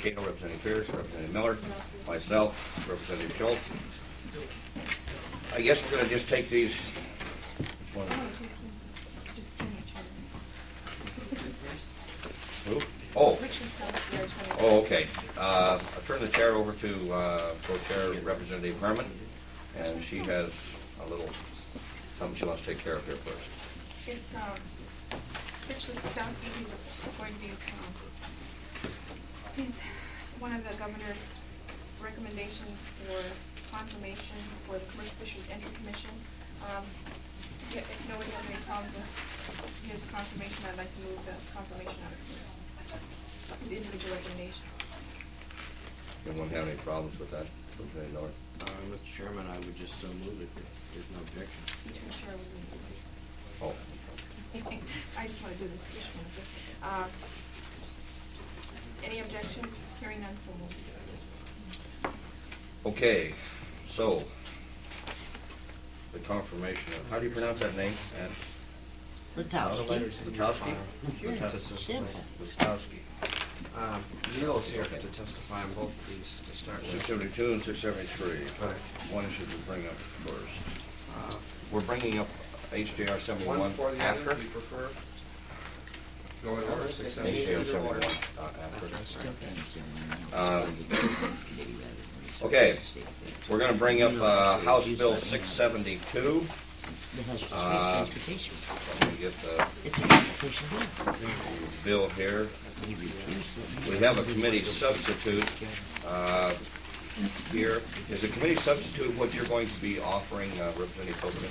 Cato, Representative Pierce, Representative Miller, myself, Representative Schultz. I guess we're going to just take these. Who? Oh. Oh, okay. I'll turn the chair over to co-chair Representative Herman, and she has a little something she wants to take care of here first. It's Rich Listowski. He's going to be he's one of the governor's recommendations for confirmation for the Commercial Fisheries Entry Commission. If nobody has any problems with his confirmation, I'd like to move the confirmation out of his individual recommendations. Anyone have any problems with that? Representative Miller? Mr. Chairman, I would just so move it if there's no objection. Oh. I just want to do this fish one. Any objections? Hearing none, so moved. Okay, so the confirmation of, how do you pronounce that name? Lutowski. Lutowski? Lutowski. Neil is here to testify on both of these to start with. 672 and 673. Right. One should we bring up first? We're bringing up HJR 71 One for the after? other, do you prefer? Go in order, HJR 71 after. Okay, we're going to bring up House Bill 672. Let me get the bill here. We have a committee substitute here. Is the committee substitute what you're going to be offering, Representative Copeland?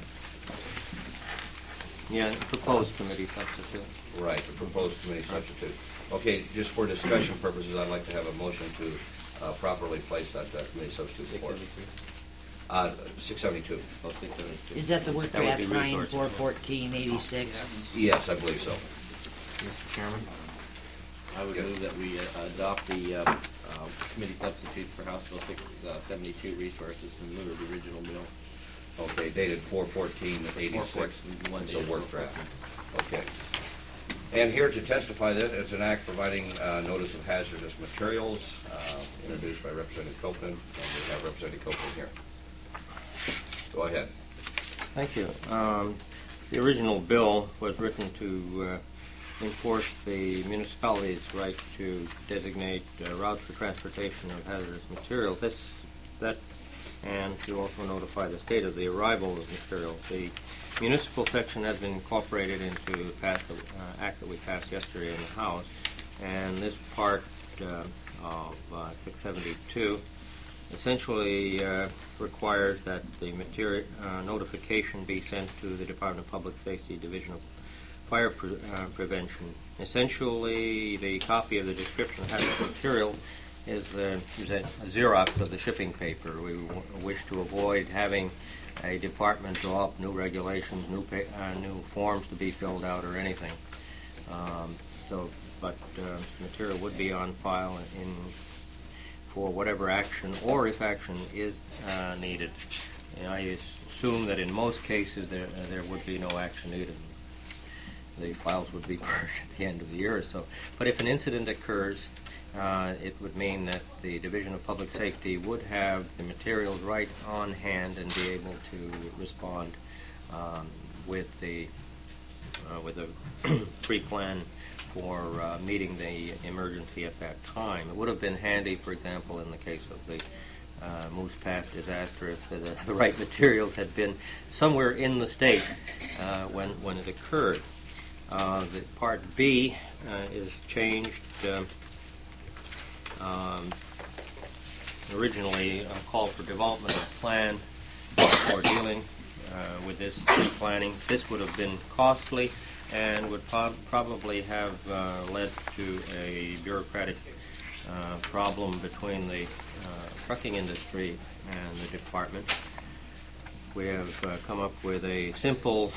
Yeah, proposed committee substitute. Right, the proposed committee substitute. Okay, just for discussion purposes, I'd like to have a motion to properly place that committee substitute for 672. Oh, 672. Is that the work That would draft be resources. 941486? Yes, I believe so. Mr. Chairman? I would Yes. move that we adopt the committee substitute for House Bill 672 resources in lieu of the original bill. Okay, dated 4/14/86. It's a work draft. Okay. And here to testify this, it's an act providing notice of hazardous materials, introduced by Representative Copeland, and we have Representative Copeland here. Go ahead. Thank you. The original bill was written to enforce the municipality's right to designate routes for transportation of hazardous materials. And to also notify the state of the arrival of materials. The municipal section has been incorporated into the act that we passed yesterday in the House, and this part of 672 essentially requires that the notification be sent to the Department of Public Safety Division of Fire Prevention. Essentially, the copy of the description of hazardous material is a Xerox of the shipping paper. We wish to avoid having a department draw up new regulations, new forms to be filled out, or anything. But material would be on file for whatever action, or if action is needed. And I assume that in most cases there would be no action needed. The files would be purged at the end of the year or so. But if an incident occurs, it would mean that the Division of Public Safety would have the materials right on hand and be able to respond with a pre-plan for meeting the emergency at that time. It would have been handy, for example, in the case of the Moose Pass disaster, if the right materials had been somewhere in the state when it occurred. The Part B is changed. Originally called for development of a plan for dealing with this planning. This would have been costly and would probably have led to a bureaucratic problem between the trucking industry and the department. We have come up with a simple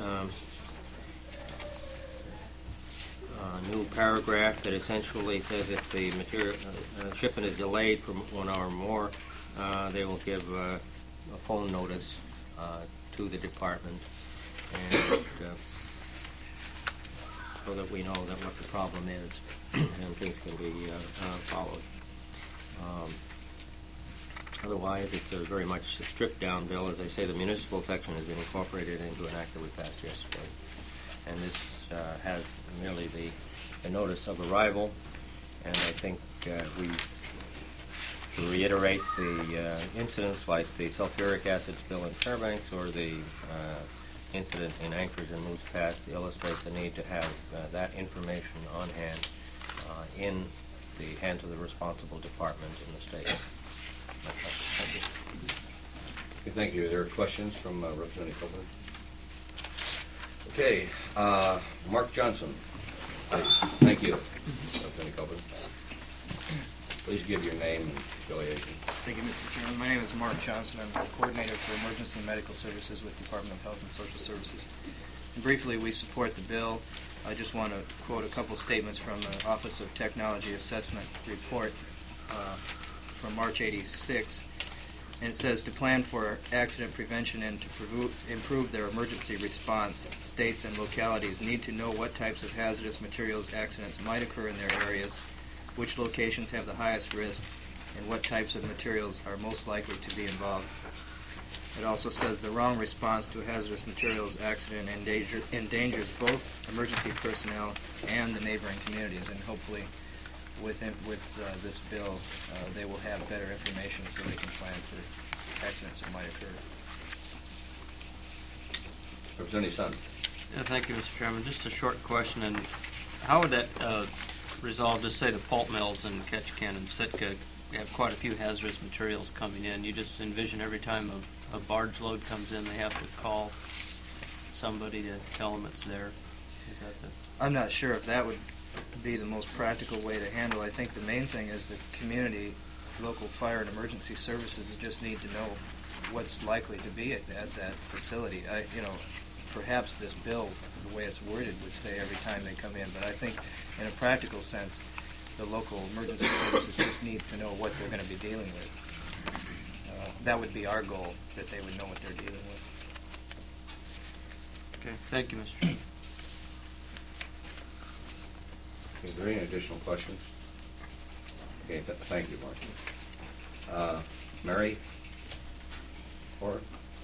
new paragraph that essentially says if the material shipment is delayed for 1 hour or more, they will give a phone notice to the department, and so that we know that what the problem is and things can be followed. Otherwise, it's a very much stripped down bill. As I say, the municipal section has been incorporated into an act that we passed yesterday. And this has merely the notice of arrival, and I think we to reiterate the incidents like the sulfuric acid spill in Fairbanks or the incident in Anchorage and Moose Pass to illustrate the need to have that information on hand in the hands of the responsible departments in the state. Thank you. Okay, thank you. Are there questions from Representative Copeland? Okay, Mark Johnson. Thank you, Representative Copeland. Please give your name and affiliation. Thank you, Mr. Chairman. My name is Mark Johnson. I'm the Coordinator for Emergency Medical Services with Department of Health and Social Services. And briefly, we support the bill. I just want to quote a couple statements from the Office of Technology Assessment report from March '86. And it says, to plan for accident prevention and to improve their emergency response, states and localities need to know what types of hazardous materials accidents might occur in their areas, which locations have the highest risk, and what types of materials are most likely to be involved. It also says the wrong response to a hazardous materials accident endangers both emergency personnel and the neighboring communities, and hopefully with this bill they will have better information so they can plan for accidents that might occur. Representative Sun. Yeah, thank you, Mr. Chairman. Just a short question, and how would that resolve, just say the pulp mills in Ketchikan and Sitka have quite a few hazardous materials coming in. You just envision every time a barge load comes in, they have to call somebody to tell them it's there. Is that the... I'm not sure if that would be the most practical way to handle. I think the main thing is the community, local fire and emergency services just need to know what's likely to be at that facility. Perhaps this bill, the way it's worded, would say every time they come in, but I think in a practical sense, the local emergency services just need to know what they're going to be dealing with. That would be our goal, that they would know what they're dealing with. Okay, thank you, Mr. Chairman. Is there any additional questions? Okay, thank you, Mark. Mary? Or?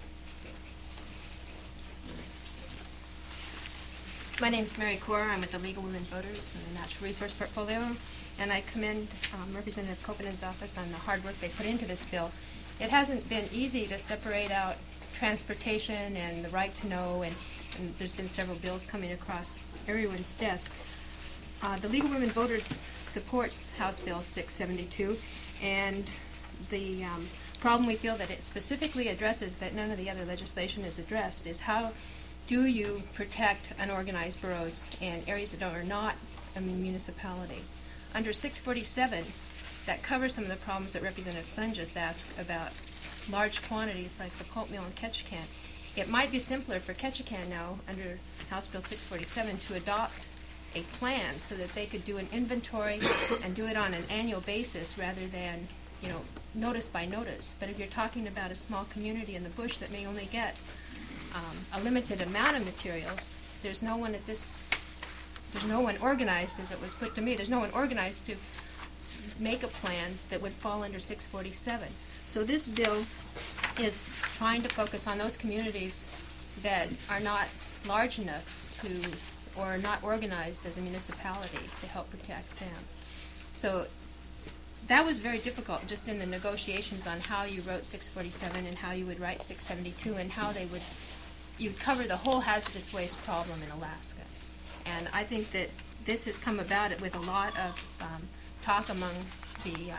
My name is Mary Corr. I'm with the League of Women Voters and the Natural Resource Portfolio, and I commend Representative Copenden's office on the hard work they put into this bill. It hasn't been easy to separate out transportation and the right to know, and there's been several bills coming across everyone's desk. The League of Women Voters supports House Bill 672, and the problem we feel that it specifically addresses that none of the other legislation is addressed is how do you protect unorganized boroughs and areas that are not a municipality. Under 647, that covers some of the problems that Representative Sun just asked about large quantities like the pulp mill in Ketchikan. It might be simpler for Ketchikan now, under House Bill 647, to adopt a plan so that they could do an inventory and do it on an annual basis rather than, notice by notice. But if you're talking about a small community in the bush that may only get a limited amount of materials, there's no one organized, as it was put to me, there's no one organized to make a plan that would fall under 647. So this bill is trying to focus on those communities that are not large enough to, or not organized as a municipality to help protect them. So that was very difficult just in the negotiations on how you wrote 647 and how you would write 672 and how you'd cover the whole hazardous waste problem in Alaska. And I think that this has come about with a lot of talk among the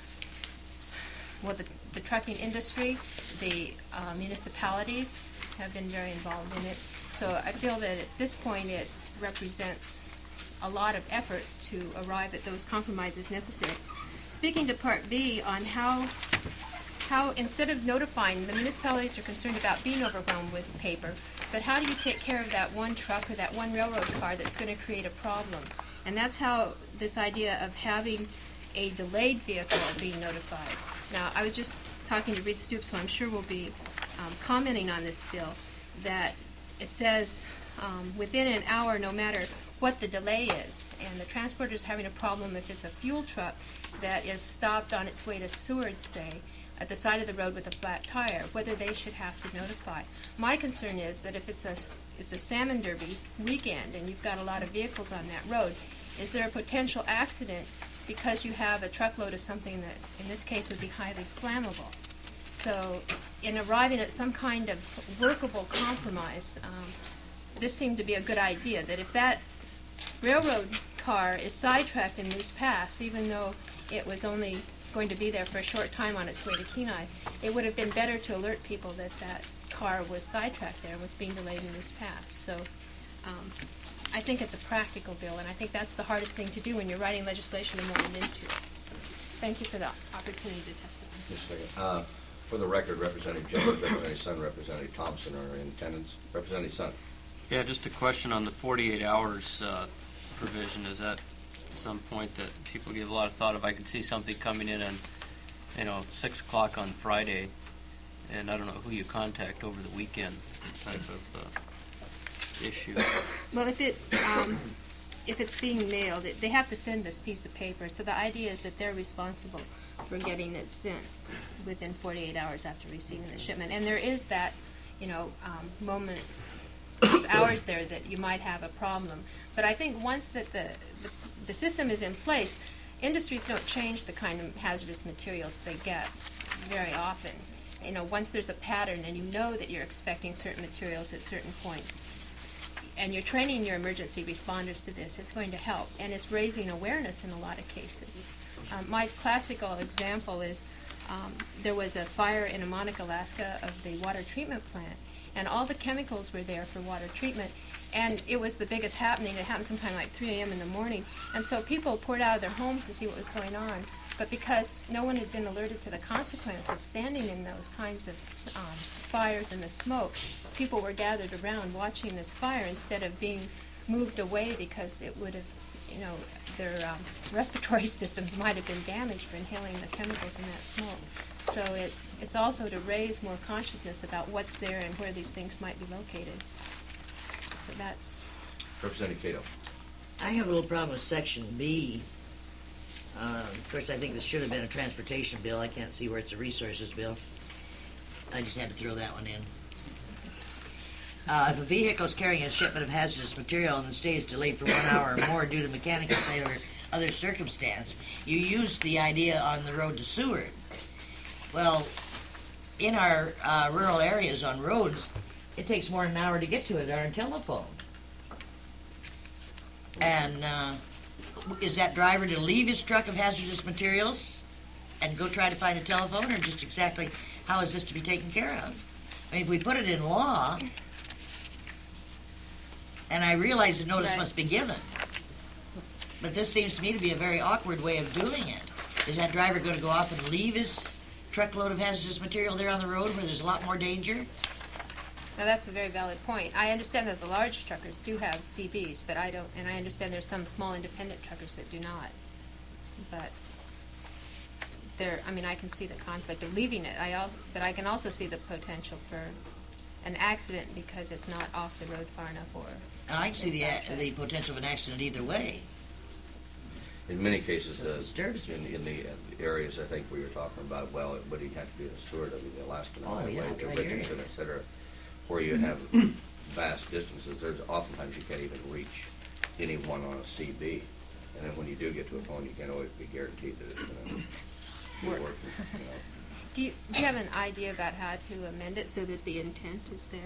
trucking industry. The municipalities have been very involved in it. So I feel that at this point it represents a lot of effort to arrive at those compromises necessary. Speaking to Part B on how instead of notifying, the municipalities are concerned about being overwhelmed with paper, but how do you take care of that one truck or that one railroad car that's going to create a problem? And that's how this idea of having a delayed vehicle being notified. Now, I was just talking to Reed Stoops, who I'm sure will be commenting on this bill, that it says within an hour, no matter what the delay is. And the transporter's having a problem if it's a fuel truck that is stopped on its way to Seward, say, at the side of the road with a flat tire, whether they should have to notify. My concern is that if it's a salmon derby weekend and you've got a lot of vehicles on that road, is there a potential accident because you have a truckload of something that, in this case, would be highly flammable? So in arriving at some kind of workable compromise, this seemed to be a good idea, that if that railroad car is sidetracked in Moose Pass, even though it was only going to be there for a short time on its way to Kenai, it would have been better to alert people that that car was sidetracked there and was being delayed in Moose Pass. So I think it's a practical bill, and I think that's the hardest thing to do when you're writing legislation and moving into it. So thank you for the opportunity to testify. Just a second. For the record, Representative Jennings, Representative Sun, Representative Thompson are in attendance. Representative Sun. Yeah, just a question on the 48 hours provision. Is that some point that people give a lot of thought of? I could see something coming in on, 6 o'clock on Friday, and I don't know who you contact over the weekend type of issue. Well, if it's being mailed, they have to send this piece of paper. So the idea is that they're responsible for getting it sent within 48 hours after receiving the shipment. And there is that, moment, those hours there that you might have a problem. But I think once that the system is in place, industries don't change the kind of hazardous materials they get very often. Once there's a pattern and you know that you're expecting certain materials at certain points, and you're training your emergency responders to this, it's going to help. And it's raising awareness in a lot of cases. My classical example is there was a fire in Amonik, Alaska of the water treatment plant, and all the chemicals were there for water treatment. And it was the biggest happening. It happened sometime like 3 a.m. in the morning. And so people poured out of their homes to see what was going on. But because no one had been alerted to the consequence of standing in those kinds of fires and the smoke, people were gathered around watching this fire instead of being moved away because it would have, their respiratory systems might have been damaged for inhaling the chemicals in that smoke. So it's also to raise more consciousness about what's there and where these things might be located. So that's... Representative Cato. I have a little problem with Section B. Of course, I think this should have been a transportation bill. I can't see where it's a resources bill. I just had to throw that one in. If a vehicle is carrying a shipment of hazardous material and the stay is delayed for 1 hour or more due to mechanical failure or other circumstance, you use the idea on the road to Seward. Well, in our rural areas on roads, it takes more than an hour to get to it on a telephone. And is that driver to leave his truck of hazardous materials and go try to find a telephone, or just exactly how is this to be taken care of? I mean, if we put it in law, and I realize the notice must be given, but this seems to me to be a very awkward way of doing it. Is that driver going to go off and leave his truckload of hazardous material there on the road where there's a lot more danger? Now that's a very valid point. I understand that the large truckers do have CBs, but I don't, and I understand there's some small independent truckers that do not. But I can see the conflict of leaving it. But I can also see the potential for an accident because it's not off the road far enough, or... And I can see the potential of an accident either way. In many cases, Disturbs me. in the areas I think we were talking about, well, it wouldn't have to be the Seward, the Alaskan Highway, to Richardson, et cetera, where you have vast distances. There's oftentimes you can't even reach anyone on a CB, and then when you do get to a phone, you can't always be guaranteed that it's going to be working. Do you have an idea about how to amend it so that the intent is there?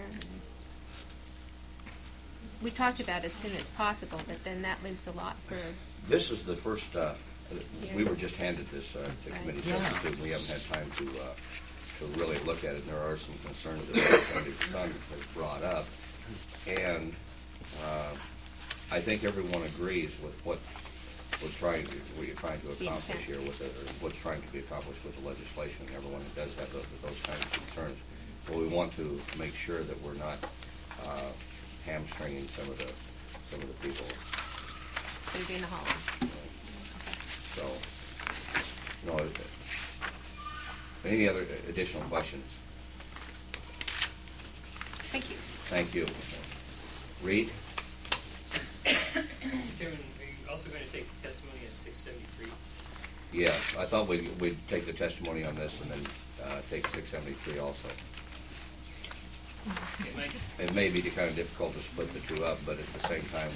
We talked about as soon as possible, but then that leaves a lot for... This is the first, we were just handed this to committee substitute. We haven't had time to really look at it, and there are some concerns that Representative Sun has brought up. And I think everyone agrees with what you're trying to accomplish here, what's trying to be accomplished with the legislation. Everyone does have those kinds of concerns. But we want to make sure that we're not hamstringing some of the people. So you're doing the hauling. So, no. Any other additional questions? Thank you. Thank you. Reed? Mr. Chairman, are you also going to take testimony at 673? Yes, I thought we'd take the testimony on this and then take 673 also. Okay, Mike. It may be kind of difficult to split the two up, but at the same time,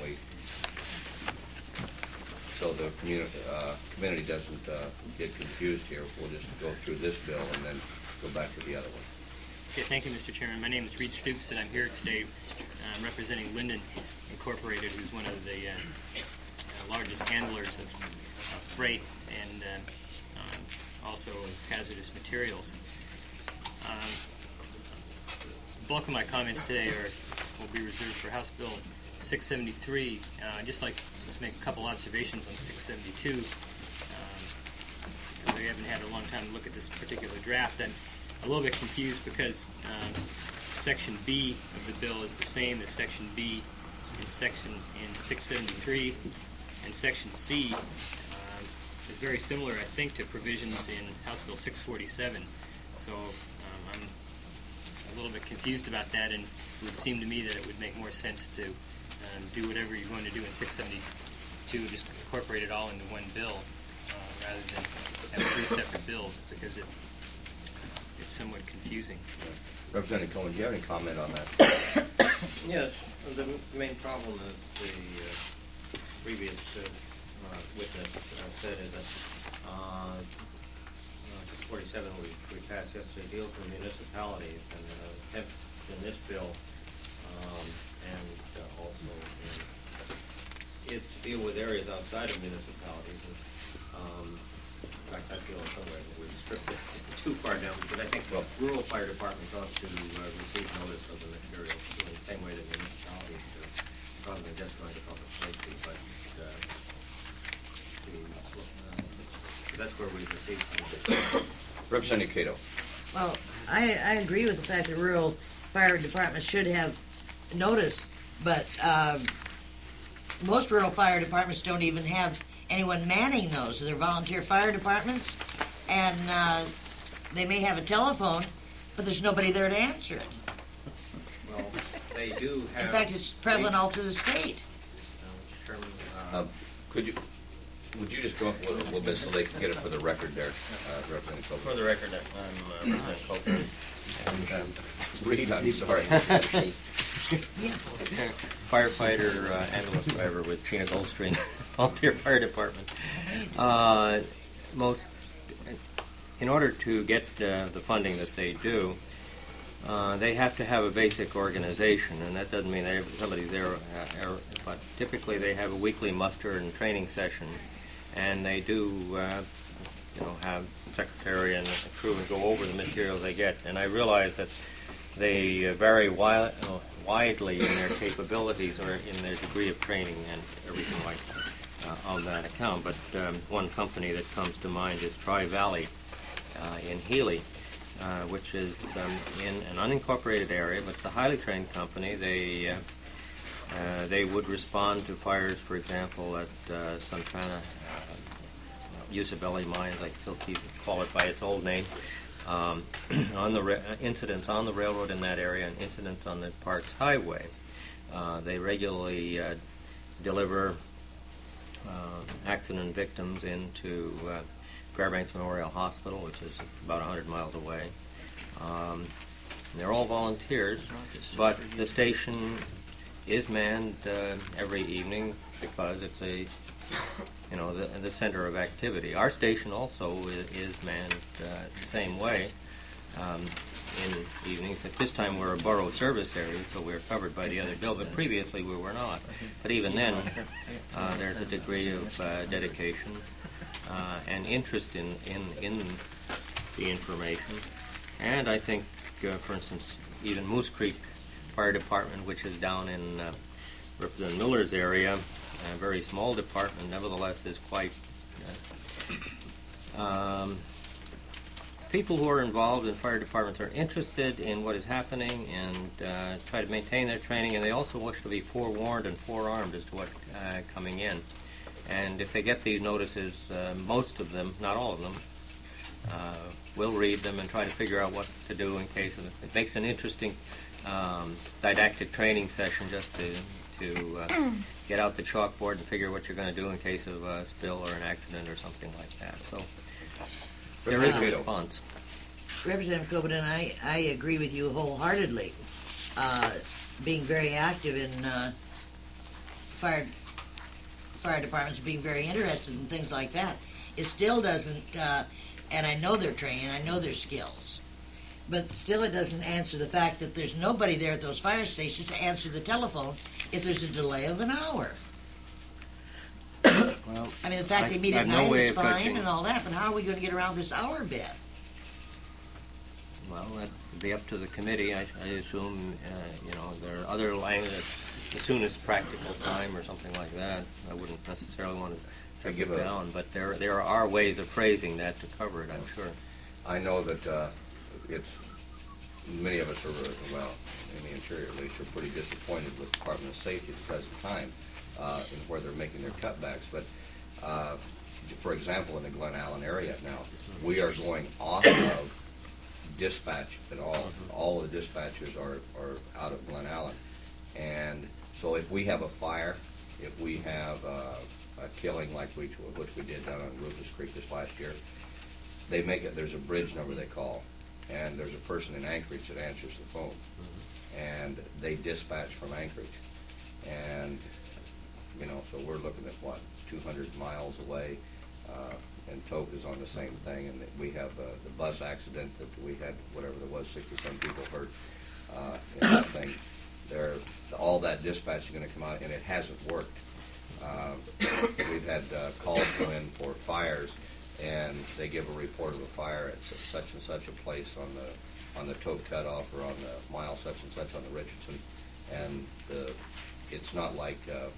so the community doesn't get confused here, we'll just go through this bill and then go back to the other one. Okay, thank you, Mr. Chairman. My name is Reed Stoops, and I'm here today representing Linden Incorporated, who's one of the largest handlers of freight and also of hazardous materials. The bulk of my comments today will be reserved for House Bill 673. I'd just like to just make a couple observations on 672. We haven't had a long time to look at this particular draft. I'm a little bit confused because Section B of the bill is the same as Section B in 673, and Section C is very similar, I think, to provisions in House Bill 647. So I'm a little bit confused about that, and it would seem to me that it would make more sense to do whatever you're going to do in 672, just incorporate it all into one bill rather than have three separate bills, because it's somewhat confusing. Representative Cohen, do you have any comment on that? Yes, the main problem that the previous witness said is that 647 we passed yesterday deals with municipalities, and attempt in this bill and also is to deal with areas outside of municipalities. In fact, I feel in some ways that we've stripped this too far down, because I think rural fire departments ought to receive notice of the material in the same way that municipalities do, rather than just going to public safety, but that's where we've received some of this. Representative Cato. Well, I agree with the fact that rural fire departments should have notice, but most rural fire departments don't even have anyone manning those. They're volunteer fire departments, and they may have a telephone, but there's nobody there to answer it. Well, they do have... In fact, it's prevalent all through the state. Would you just go up a little bit so they can get it for the record there, Representative Copeland? For the record, I'm Representative Copeland. Reed, I'm sorry. Firefighter, ambulance driver with Chena Goldstream Volunteer Fire Department. In order to get the funding that they do, they have to have a basic organization, and that doesn't mean they have somebody there, but typically they have a weekly muster and training session, and they do have secretary and a crew and go over the material they get. And I realize that they vary widely in their capabilities or in their degree of training and everything like on that account. But one company that comes to mind is Tri-Valley in Healy, which is in an unincorporated area, but it's a highly trained company. They would respond to fires, for example, at some kind of Usabelli mines, I still call it by its old name, on the incidents on the railroad in that area and incidents on the Parks Highway. They regularly deliver accident victims into Fairbanks Memorial Hospital, which is about 100 miles away. They're all volunteers, but the station is manned every evening because it's the center of activity. Our station also is manned the same way in evenings. At this time we're a borough service area, so we're covered by the other bill, but previously we were not. But even then, there's a degree of dedication and interest in the information. And I think, for instance, even Moose Creek Fire Department, which is down in Representative Miller's area, a very small department, nevertheless is quite... people who are involved in fire departments are interested in what is happening and try to maintain their training, and they also wish to be forewarned and forearmed as to what's coming in. And if they get these notices, most of them, not all of them, will read them and try to figure out what to do in case of it. It makes an interesting didactic training session just to get out the chalkboard and figure what you're going to do in case of a spill or an accident or something like that. So there is a response. Representative Copeland, I agree with you wholeheartedly. Being very active in fire departments, being very interested in things like that. It still doesn't, and I know their training, I know their skills, but still it doesn't answer the fact that there's nobody there at those fire stations to answer the telephone if there's a delay of an hour. Well, I mean, the fact they meet I at have no 9 way is of fine touching- and all that, but how are we going to get around this hour bit? Well, that'd be up to the committee. I assume, there are other language, as soon as practical time or something like that. I wouldn't necessarily want to give it down, but there are ways of phrasing that to cover it, I'm sure. I know that many of us are, well, in the interior at least, are pretty disappointed with the Department of Safety at the present time in where they're making their cutbacks. But, for example, in the Glen Allen area now, we are going off of dispatch at all. All of the dispatchers are out of Glen Allen. And so if we have a fire, if we have a killing like which we did down on Rufus Creek this last year, they make it, there's a bridge number they call, and there's a person in Anchorage that answers the phone. And they dispatch from Anchorage. And, so we're looking at, 200 miles away, and Tok is on the same thing, and we have the bus accident that we had, whatever there was, 60-some people hurt in that thing. All that dispatch is going to come out, and it hasn't worked. We've had calls come in for fires, and they give a report of a fire at such and such a place on the Tok cutoff or on the mile such and such on the Richardson, and it's not like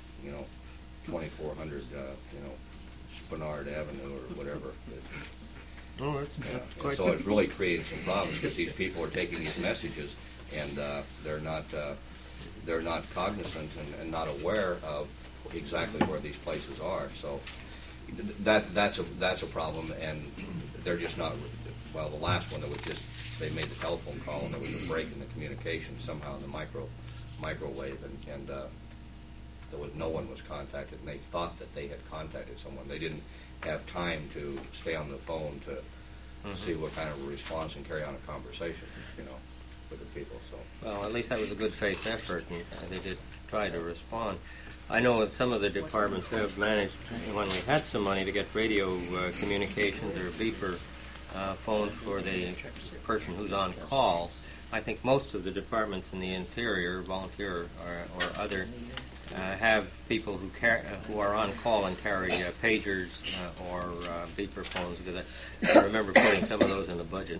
2400 Spenard Avenue or whatever. Oh, that's quite So it's really creating some problems because these people are taking these messages and they're not cognizant and not aware of exactly where these places are. So that's a problem, and they're just not. Well, the last one that was just they made the telephone call and there was a break in the communication somehow in the microwave and no one was contacted, and they thought that they had contacted someone. They didn't have time to stay on the phone to see what kind of a response and carry on a conversation, with the people. So. Well, at least that was a good faith effort, and they did try to respond. I know that some of the departments have managed, when we had some money, to get radio communications or beeper phones for the person who's on call. I think most of the departments in the interior, volunteer or other, have people who are on call and carry pagers or beeper phones, because I remember putting some of those in the budget.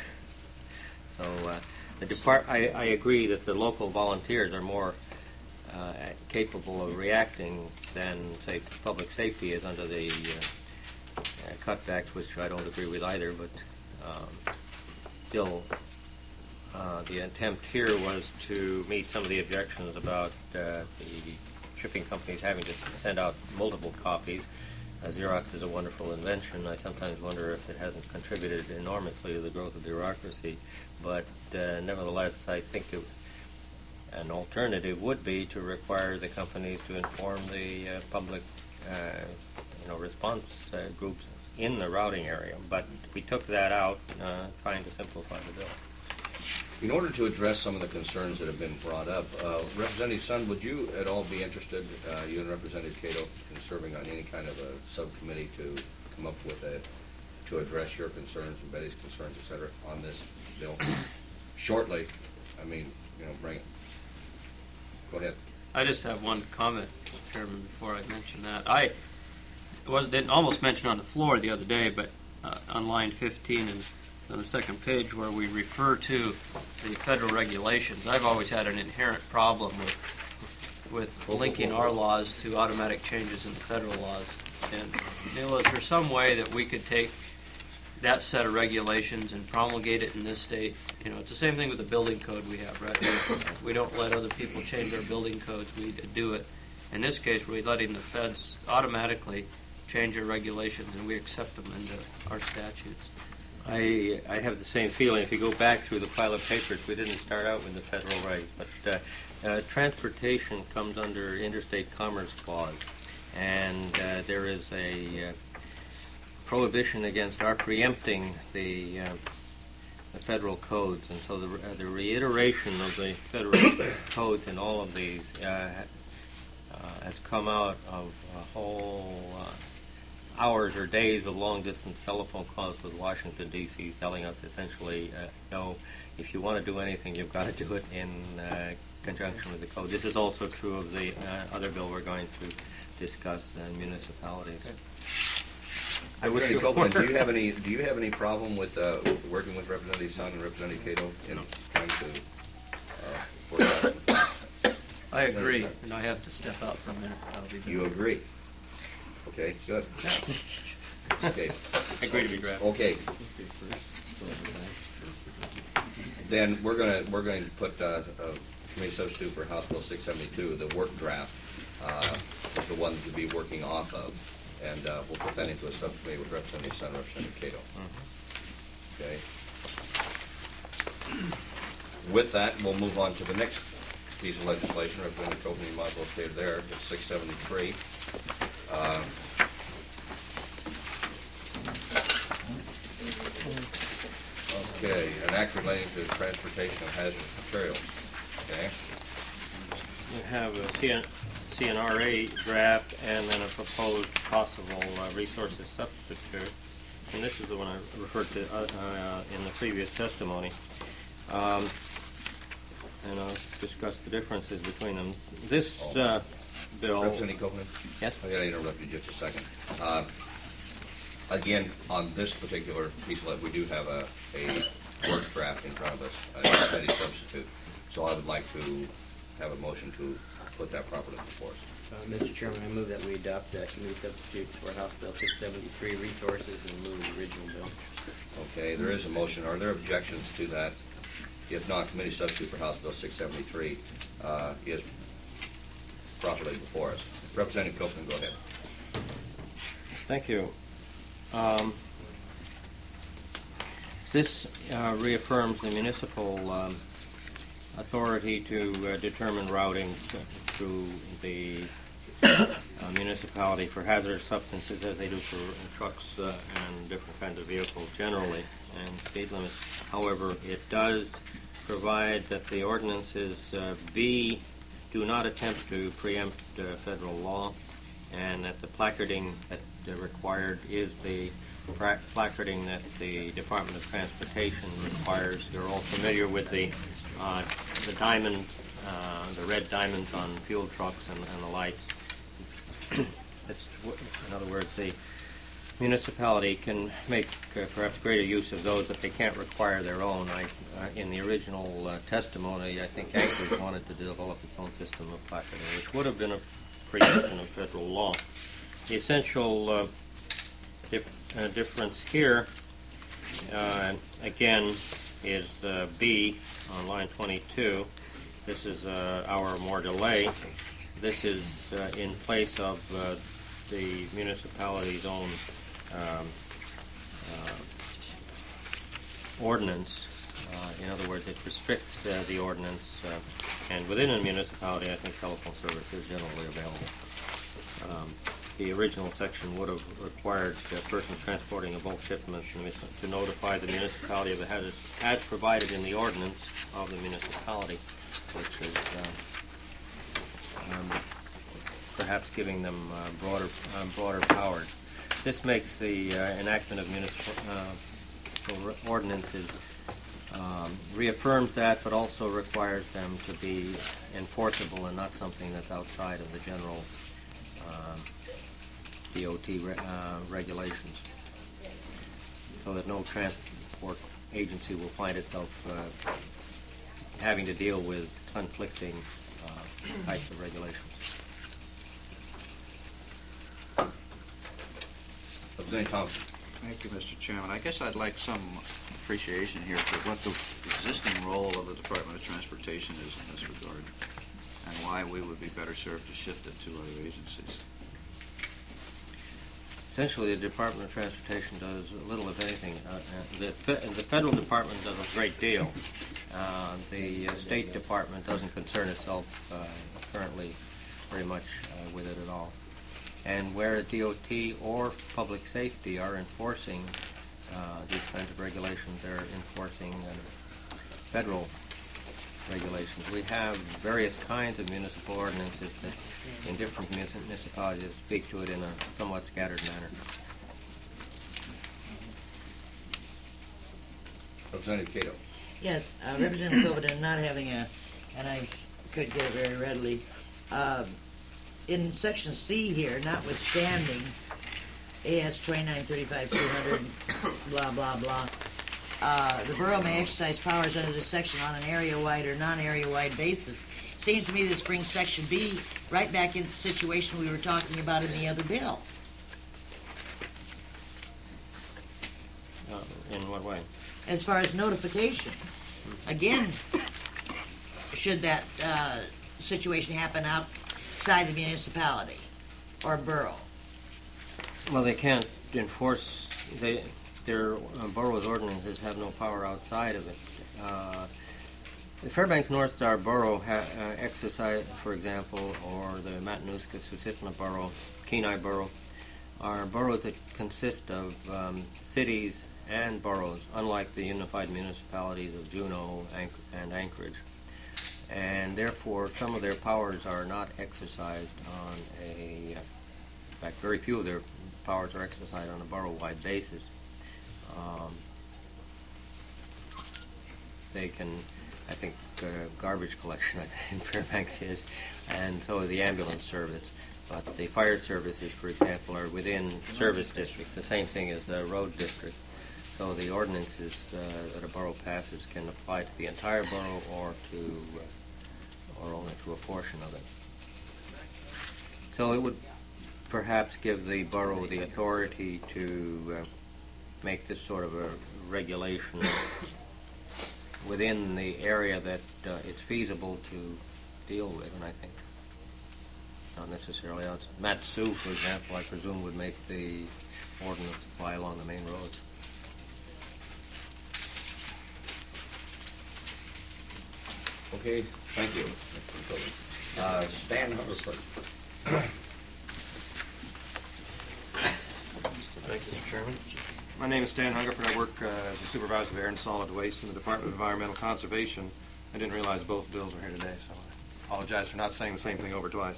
So I agree that the local volunteers are more capable of reacting than, say, public safety is under the cutbacks, which I don't agree with either, but still the attempt here was to meet some of the objections about the shipping companies having to send out multiple copies. Xerox is a wonderful invention. I sometimes wonder if it hasn't contributed enormously to the growth of bureaucracy, but nevertheless, I think an alternative would be to require the companies to inform the public response groups in the routing area. But we took that out, trying to simplify the bill. In order to address some of the concerns that have been brought up, Representative Sun, would you at all be interested, you and Representative Cato, in serving on any kind of a subcommittee to come up with to address your concerns and Betty's concerns, et cetera, on this bill? Shortly, bring it. Go ahead. I just have one comment, Mr. Chairman, before I mention that. Didn't almost mention on the floor the other day, but on line 15 and on the second page where we refer to the federal regulations, I've always had an inherent problem with linking our laws to automatic changes in the federal laws. And is there some way that we could take that set of regulations and promulgate it in this state? It's the same thing with the building code we have, right? We don't let other people change our building codes. We do it. In this case, we're letting the feds automatically change their regulations, and we accept them into our statutes. I have the same feeling. If you go back through the pile of papers, we didn't start out with the federal right, but transportation comes under Interstate Commerce Clause, and there is a prohibition against our preempting the federal codes, and so the reiteration of the federal codes in all of these has come out of a whole hours or days of long-distance telephone calls with Washington, D.C., telling us essentially, no, if you want to do anything, you've got to do it in conjunction with the code. This is also true of the other bill we're going to discuss, municipalities. Representative Copeland, do you have any problem with working with Representative Sun and Representative Cato in trying to work out? I agree, and I have to step out for a minute. I'll be back. You agree? Okay, good. Okay. I agree to be drafted. Okay. Then we're going to put committee substitute for House Bill 672, the work draft, is the one to be working off of, and we'll put that into a subcommittee with Representative Sun and Representative Cato. Okay. With that, we'll move on to the next piece of legislation. Representative Copeland, you might as well stay there. It's 673. Okay, an act relating to the transportation of hazardous materials. Okay. We have a CNRA draft and then a proposed possible resources substitute. And this is the one I referred to in the previous testimony. And I'll discuss the differences between them. This bill... Representative Copeland? Yes? I got to interrupt you just a second. Again, on this particular piece of it, we do have a work draft in front of us, a committee substitute. So I would like to have a motion to put that properly before us. Mr. Chairman, I move that we adopt that committee substitute for House Bill 673, resources, and remove the original bill. Okay, there is a motion. Are there objections to that? If not, committee substitute for House Bill 673 is properly before us. Representative Copeland, go ahead. Thank you. This reaffirms the municipal authority to determine routing through the municipality for hazardous substances as they do for trucks and different kinds of vehicles generally, and speed limits. However, it does provide that the ordinances B do not attempt to preempt federal law, and that the placarding that required is the placarding that the Department of Transportation requires. You're all familiar with the diamond, the red diamonds on fuel trucks and the like. In other words, the municipality can make perhaps greater use of those, but they can't require their own. In the original testimony, I think Anchorage wanted to develop its own system of placarding, which would have been a preemption of federal law. The essential difference here, again, is B on line 22. This is hour or more delay. This is in place of the municipality's own ordinance. In other words, it restricts the ordinance, and within a municipality, I think telephone service is generally available. The original section would have required persons transporting a bulk shipment to notify the municipality of the hazard as provided in the ordinance of the municipality, which is perhaps giving them broader powers. This makes the enactment of municipal ordinances reaffirms that, but also requires them to be enforceable and not something that's outside of the general DOT regulations, so that no transport agency will find itself having to deal with conflicting types of regulations. Representative Thompson. Thank you, Mr. Chairman. I guess I'd like some appreciation here for what the existing role of the Department of Transportation is in this regard, and why we would be better served to shift it to other agencies. Essentially, the Department of Transportation does little, if anything. The federal department does a great deal. The State Department doesn't concern itself currently very much with it at all. And where DOT or public safety are enforcing these kinds of regulations, they're enforcing federal regulations. We have various kinds of municipal ordinances that in different municipalities speak to it in a somewhat scattered manner. Representative Cato. Yes, Representative Covenant, not having and I could get it very readily, in section C here, notwithstanding AS 2935-200, blah, blah, blah, the borough may exercise powers under this section on an area-wide or non-area-wide basis. Seems to me this brings section B right back into the situation we were talking about in the other bill. In what way? As far as notification, again, should that situation happen outside the municipality or borough? Well, they can't enforce, their borough's ordinances have no power outside of it. The Fairbanks North Star Borough exercise, for example, or the Matanuska Susitna Borough, Kenai Borough, are boroughs that consist of cities and boroughs, unlike the unified municipalities of Juneau and Anchorage. And therefore, some of their powers are not exercised on in fact, very few of their powers are exercised on a borough-wide basis. They can, I think, garbage collection in Fairbanks is, and so is the ambulance service. But the fire services, for example, are within service districts, the same thing as the road district. So the ordinances that a borough passes can apply to the entire borough or only to a portion of it. So it would perhaps give the borough the authority to make this sort of a regulation within the area that it's feasible to deal with, and I think not necessarily outside. Mat-Su, for example, I presume would make the ordinance apply along the main roads. Okay, thank you. Stan Hungerford. Thank you, Mr. Chairman. My name is Stan Hungerford. I work as a supervisor of air and solid waste in the Department of Environmental Conservation. I didn't realize both bills were here today, so I apologize for not saying the same thing over twice.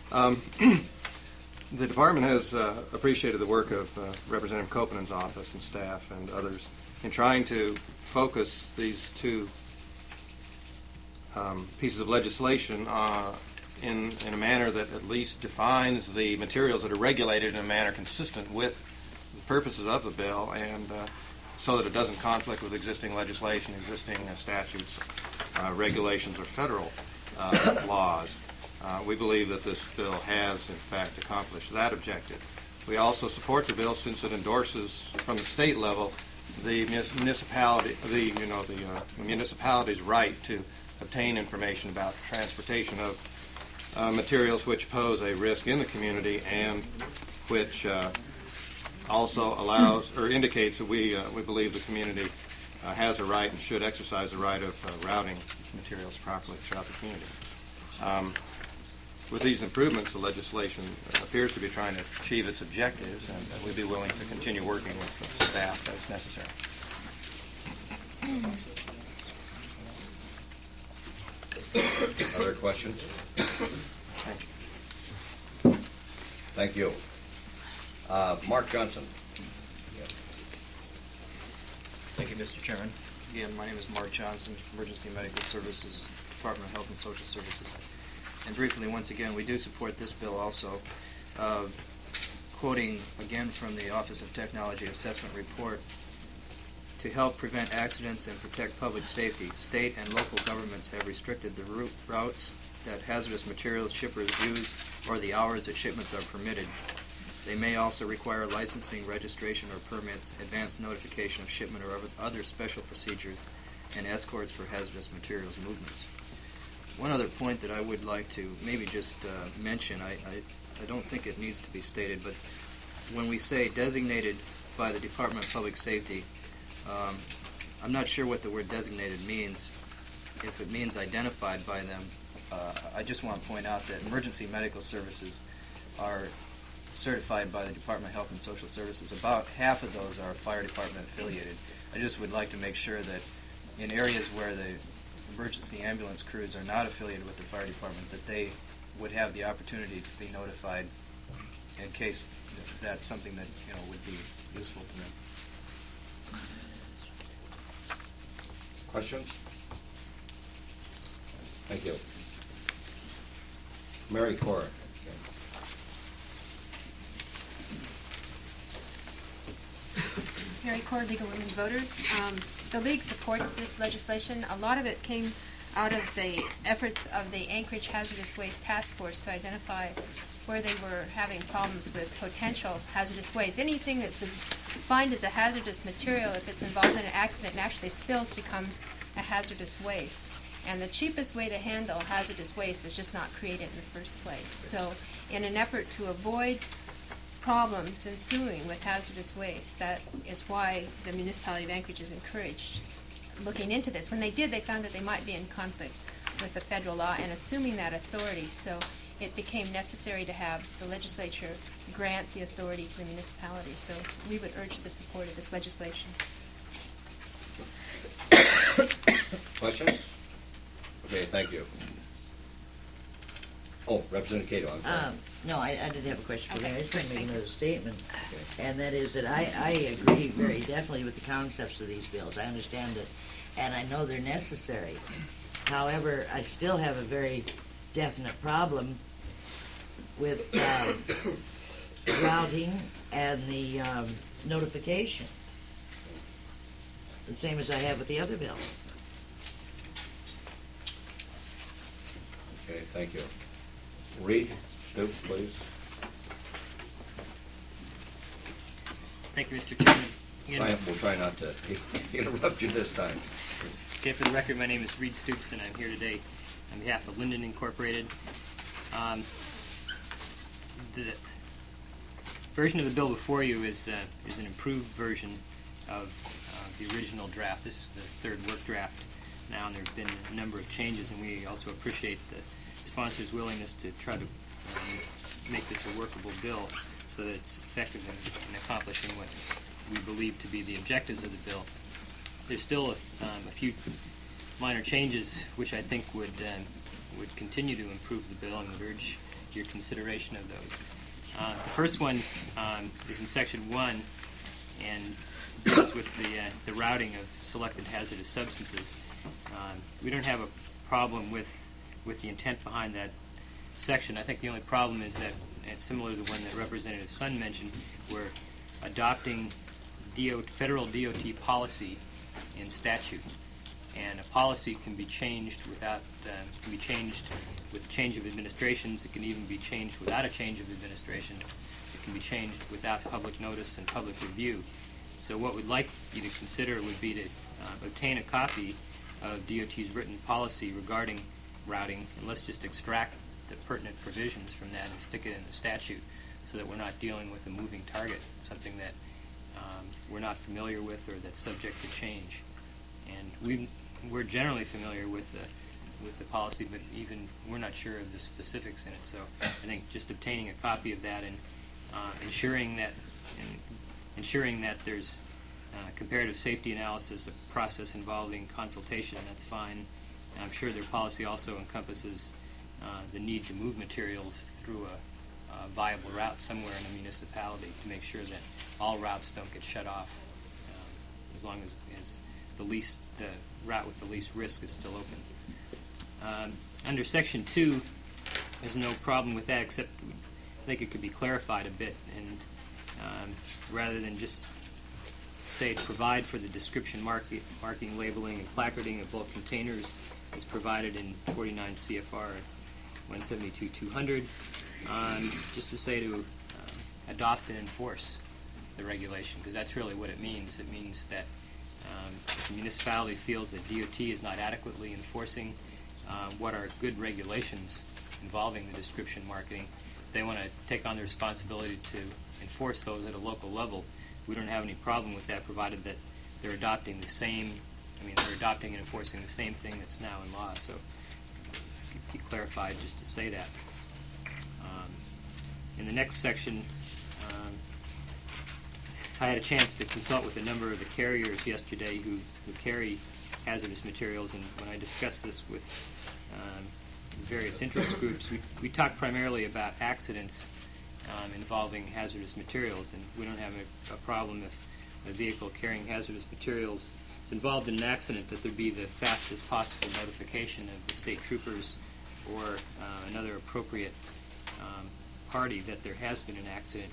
The department has appreciated the work of Representative Copenen's office and staff and others in trying to focus these two pieces of legislation in a manner that at least defines the materials that are regulated in a manner consistent with the purposes of the bill, and so that it doesn't conflict with existing legislation, existing statutes, regulations, or federal laws. We believe that this bill has, in fact, accomplished that objective. We also support the bill since it endorses, from the state level, the municipality's right to obtain information about transportation of materials which pose a risk in the community and which also allows or indicates that we believe the community has a right and should exercise the right of routing materials properly throughout the community. With these improvements, the legislation appears to be trying to achieve its objectives, and we'd be willing to continue working with the staff as necessary. Other questions? Thank you. Thank you. Mark Johnson. Thank you, Mr. Chairman. Again, my name is Mark Johnson, Emergency Medical Services, Department of Health and Social Services. And briefly, once again, we do support this bill also. Quoting again from the Office of Technology Assessment Report, to help prevent accidents and protect public safety, state and local governments have restricted the routes that hazardous materials shippers use or the hours that shipments are permitted. They may also require licensing, registration, or permits, advance notification of shipment or other special procedures, and escorts for hazardous materials movements. One other point that I would like to maybe just mention, I don't think it needs to be stated, but when we say designated by the Department of Public Safety, I'm not sure what the word designated means. If it means identified by them, I just want to point out that emergency medical services are certified by the Department of Health and Social Services. About half of those are fire department affiliated. I just would like to make sure that in areas where the emergency ambulance crews are not affiliated with the fire department, that they would have the opportunity to be notified in case that's something that would be useful to them. Questions? Thank you. Mary Cora. Mary Core, League of Women Voters. The League supports this legislation. A lot of it came out of the efforts of the Anchorage Hazardous Waste Task Force to identify where they were having problems with potential hazardous waste. Anything that's defined as a hazardous material, if it's involved in an accident and actually spills, becomes a hazardous waste. And the cheapest way to handle hazardous waste is just not create it in the first place. So in an effort to avoid problems ensuing with hazardous waste, that is why the municipality of Anchorage is encouraged looking into this. When they did, they found that they might be in conflict with the federal law and assuming that authority. So it became necessary to have the legislature grant the authority to the municipality. So we would urge the support of this legislation. Questions? Okay, thank you. Oh, Representative Cato, I'm sorry. No, I did have a question for you. I just want to make Thank another you. statement, and that is that I agree very definitely with the concepts of these bills. I understand it, and I know they're necessary. However, I still have a very definite problem with routing and the notification, the same as I have with the other bills. Okay, thank you. Reed Stoops, please. Thank you, Mr. Chairman. Again, We'll try not to interrupt you this time. okay, for the record, my name is Reed Stoops, and I'm here today on behalf of Linden Incorporated. The version of the bill before you is an improved version of the original draft. This is the third work draft now, and there have been a number of changes, and we also appreciate the sponsor's willingness to try to make this a workable bill so that it's effective in accomplishing what we believe to be the objectives of the bill. There's still a few minor changes which I think would continue to improve the bill, and would urge your consideration of those. The first one is in Section 1 and deals with the routing of selected hazardous substances. We don't have a problem with the intent behind that section. I think the only problem is that it's similar to the one that Representative Sun mentioned. We're adopting federal DOT policy in statute, and a policy can be changed can be changed with change of administrations. It can even be changed without a change of administrations. It can be changed without public notice and public review. So what we'd like you to consider would be to obtain a copy of DOT's written policy regarding routing, and let's just extract the pertinent provisions from that and stick it in the statute so that we're not dealing with a moving target, something that we're not familiar with or that's subject to change. And we're generally familiar with the policy, but even we're not sure of the specifics in it. So I think just obtaining a copy of that and ensuring that there's comparative safety analysis, a process involving consultation, that's fine. And I'm sure their policy also encompasses the need to move materials through a viable route somewhere in a municipality to make sure that all routes don't get shut off, as long as the route with the least risk is still open. Under Section 2, there's no problem with that, except I think it could be clarified a bit, and rather than just say provide for the description, marking, labeling, and placarding of bulk containers is provided in 49 CFR 172-200, just to say to adopt and enforce the regulation, because that's really what it means. It means that if the municipality feels that DOT is not adequately enforcing what are good regulations involving the description marketing, they want to take on the responsibility to enforce those at a local level, we don't have any problem with that, provided that they're adopting the same, they're adopting and enforcing the same thing that's now in law. So be clarified just to say that. In the next section, I had a chance to consult with a number of the carriers yesterday who carry hazardous materials, and when I discussed this with various interest groups, we talked primarily about accidents involving hazardous materials, and we don't have a problem if a vehicle carrying hazardous materials is involved in an accident, that there be the fastest possible notification of the state troopers or another appropriate party that there has been an accident.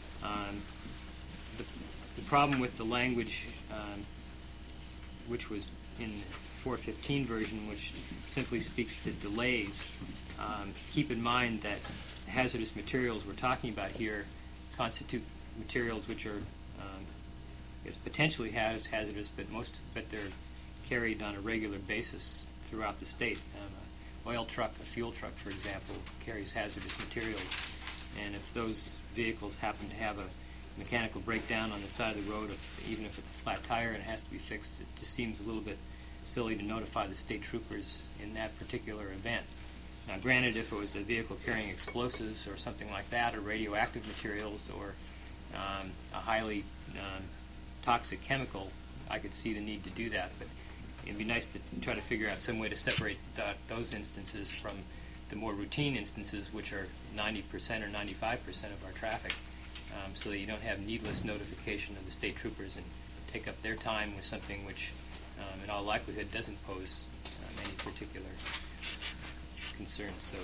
The problem with the language, which was in the 415 version, which simply speaks to delays, keep in mind that hazardous materials we're talking about here constitute materials which are potentially hazardous, but they're carried on a regular basis throughout the state. An oil truck, a fuel truck, for example, carries hazardous materials, and if those vehicles happen to have a mechanical breakdown on the side of the road, even if it's a flat tire and it has to be fixed, it just seems a little bit silly to notify the state troopers in that particular event. Now, granted, if it was a vehicle carrying explosives or something like that, or radioactive materials, or a highly toxic chemical, I could see the need to do that. But it'd be nice to try to figure out some way to separate those instances from the more routine instances, which are 90% or 95% of our traffic, so that you don't have needless notification of the state troopers and take up their time with something which, in all likelihood, doesn't pose any particular concern. So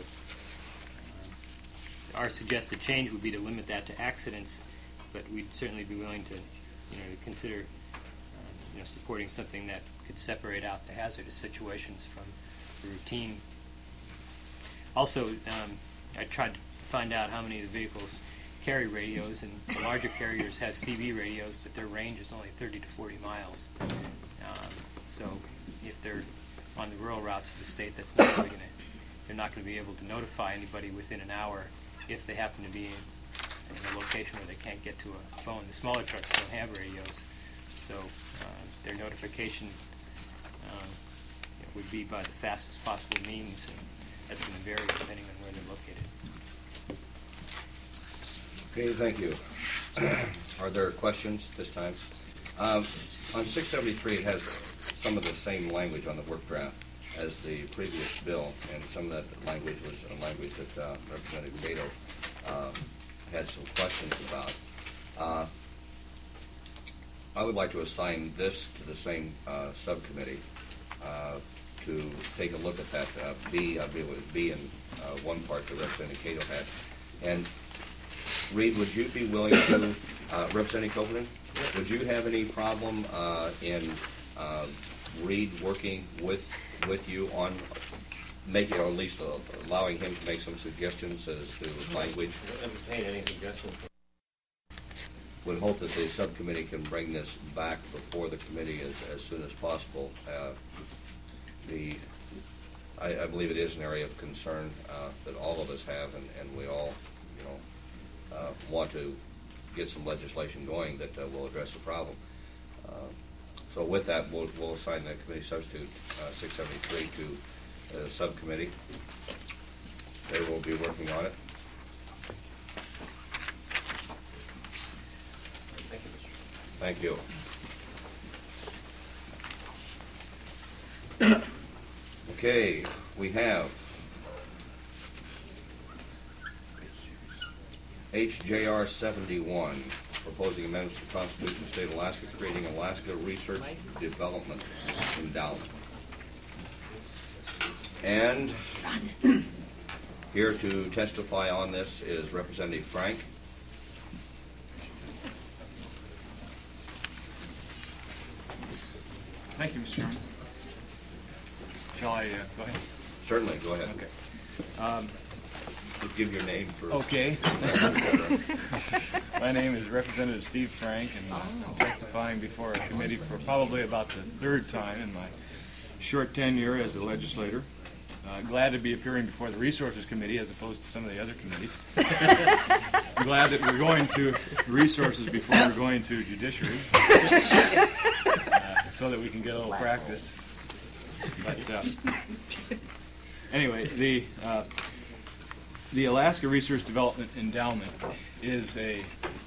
our suggested change would be to limit that to accidents, but we'd certainly be willing to, to consider supporting something that could separate out the hazardous situations from the routine. Also, I tried to find out how many of the vehicles carry radios, and the larger carriers have CB radios, but their range is only 30 to 40 miles. So if they're on the rural routes of the state, that's not really they're not going to be able to notify anybody within an hour if they happen to be in a location where they can't get to a phone. The smaller trucks don't have radios, so their notification would be by the fastest possible means, and that's going to vary depending on where they're located. Okay, thank you. Are there questions this time? On 673, it has some of the same language on the work draft as the previous bill, and some of that language was a language that Representative Cato had some questions about. I would like to assign this to the same subcommittee to take a look at that B. I believe it was B in one part that Representative Cato had. And Reed, would you be willing to, Representative Copeland, would you have any problem in Reed working with you on making, or at least allowing him to make some suggestions as to language? Entertain any suggestions. Would hope that the subcommittee can bring this back before the committee as soon as possible. I believe it is an area of concern that all of us have, and we all, want to get some legislation going that will address the problem. So with that, we'll assign the committee substitute 673 to the subcommittee. They will be working on it. Thank you. Okay, we have HJR 71, proposing amendments to the Constitution of the State of Alaska, creating Alaska Research Development Endowment. And here to testify on this is Representative Frank. Thank you, Mr. Chairman. Shall I go ahead? Certainly, go ahead. Okay. Just give your name for... Okay. My name is Representative Steve Frank, and I'm testifying before a committee for probably about the third time in my short tenure as a legislator. Glad to be appearing before the Resources Committee as opposed to some of the other committees. I'm glad that we're going to Resources before we're going to Judiciary, so that we can get a little practice. But anyway, the Alaska Research Development Endowment is an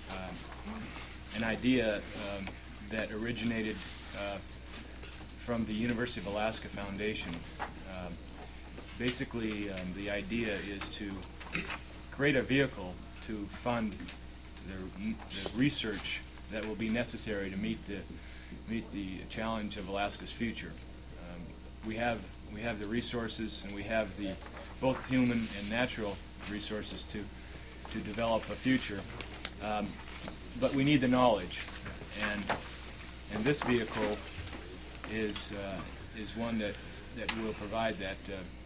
idea that originated from the University of Alaska Foundation. Basically, the idea is to create a vehicle to fund the research that will be necessary to meet the challenge of Alaska's future. We have the resources, and we have the both human and natural resources to develop a future, but we need the knowledge, and this vehicle is one that will provide that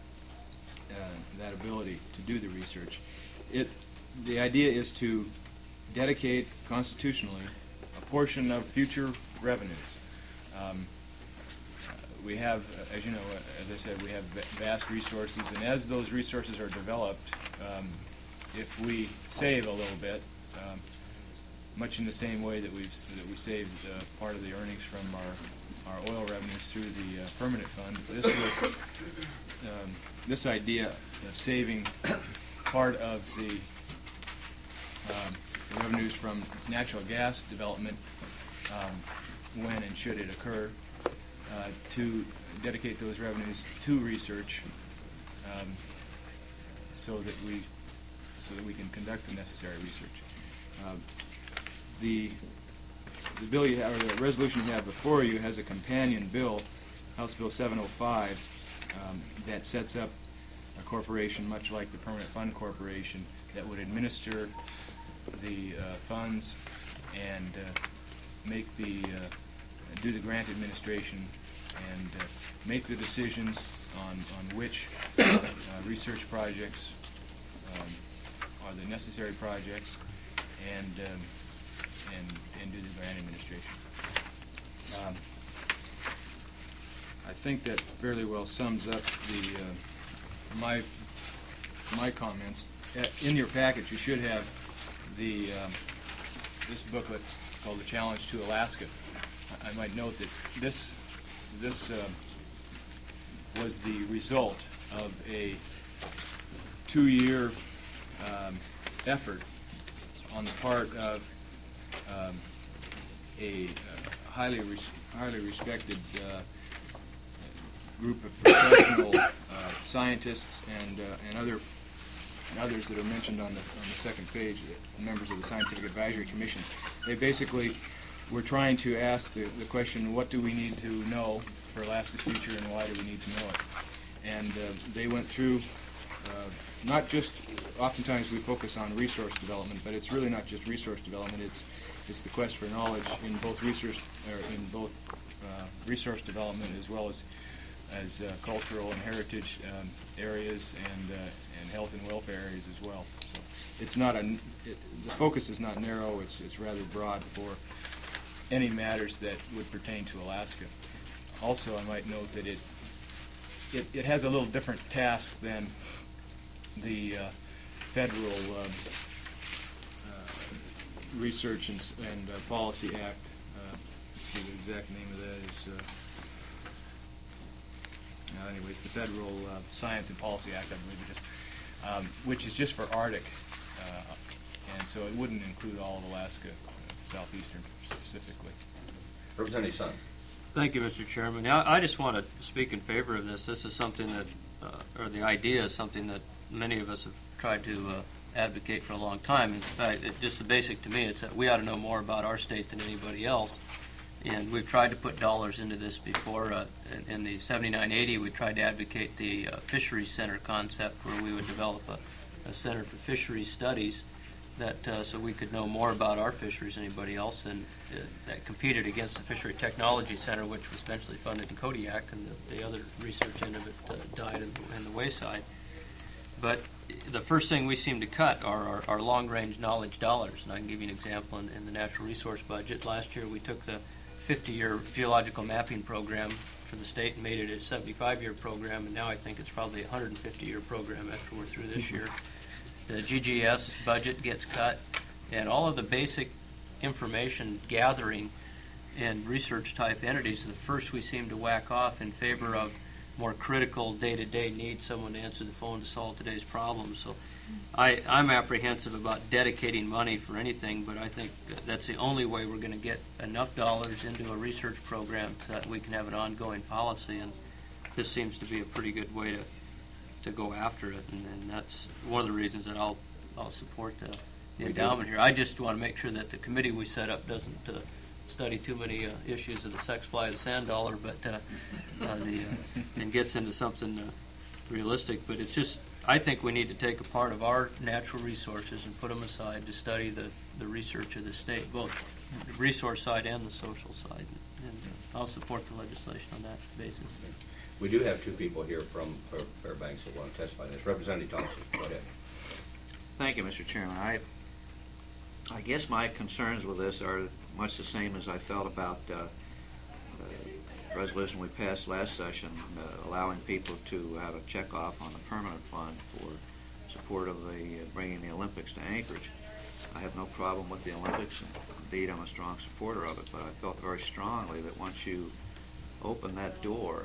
ability to do the research. The idea is to dedicate constitutionally a portion of future revenues. We have, as you know, as I said, we have vast resources, and as those resources are developed, if we save a little bit, much in the same way that we saved part of the earnings from our oil revenues through the permanent fund, this idea of saving part of the revenues from natural gas development, when and should it occur, to dedicate those revenues to research, so that we can conduct the necessary research. The bill you have, or the resolution you have before you, has a companion bill, House Bill 705, that sets up a corporation much like the Permanent Fund Corporation that would administer the funds and do the grant administration and make the decisions on which research projects are the necessary projects, and do the grant administration. I think that fairly well sums up my comments. In your package, you should have this booklet called "The Challenge to Alaska." I might note that this was the result of a 2-year effort on the part of a highly respected group of professional scientists and others that are mentioned on the second page, members of the Scientific Advisory Commission. They basically were trying to ask the question, what do we need to know for Alaska's future, and why do we need to know it? And they went through not just, oftentimes we focus on resource development, but it's really not just resource development. It's the quest for knowledge in both research development as well as cultural and heritage areas and health and welfare areas as well. So it's not the focus is not narrow. It's rather broad for any matters that would pertain to Alaska. Also, I might note that it has a little different task than the federal Research and Policy Act. Let's see, the exact name of that is. Anyways, the Federal Science and Policy Act, I believe it is, which is just for Arctic, and so it wouldn't include all of Alaska, southeastern specifically. Representative Sun. Thank you, Mr. Chairman. Now, I just want to speak in favor of this. This is something that, or the idea is something that many of us have tried to advocate for a long time. In fact, just the basic to me, it's that we ought to know more about our state than anybody else. And we've tried to put dollars into this before. In the 7980, we tried to advocate the fisheries center concept, where we would develop a center for fisheries studies that so we could know more about our fisheries than anybody else, and that competed against the Fishery Technology Center, which was eventually funded in Kodiak, and the other research end of it died in the wayside. But the first thing we seem to cut are our long-range knowledge dollars, and I can give you an example in the natural resource budget. Last year we took the 50-year geological mapping program for the state and made it a 75-year program, and now I think it's probably a 150-year program after we're through this year. The GGS budget gets cut, and all of the basic information gathering and research type entities are the first we seem to whack off in favor of more critical day-to-day needs, someone to answer the phone to solve today's problems. So I'm apprehensive about dedicating money for anything, but I think that's the only way we're going to get enough dollars into a research program so that we can have an ongoing policy, and this seems to be a pretty good way to go after it, and that's one of the reasons that I'll support the endowment here. I just want to make sure that the committee we set up doesn't study too many issues of the sex fly of the sand dollar, but and gets into something realistic. But it's just, I think we need to take a part of our natural resources and put them aside to study the research of the state, both the resource side and the social side. And I'll support the legislation on that basis. We do have two people here from Fairbanks that want to testify on this. Representative Thompson, go ahead. Thank you, Mr. Chairman. I guess my concerns with this are much the same as I felt about the resolution we passed last session, allowing people to have a checkoff on the permanent fund for support of bringing the Olympics to Anchorage. I have no problem with the Olympics, and indeed I'm a strong supporter of it, but I felt very strongly that once you open that door,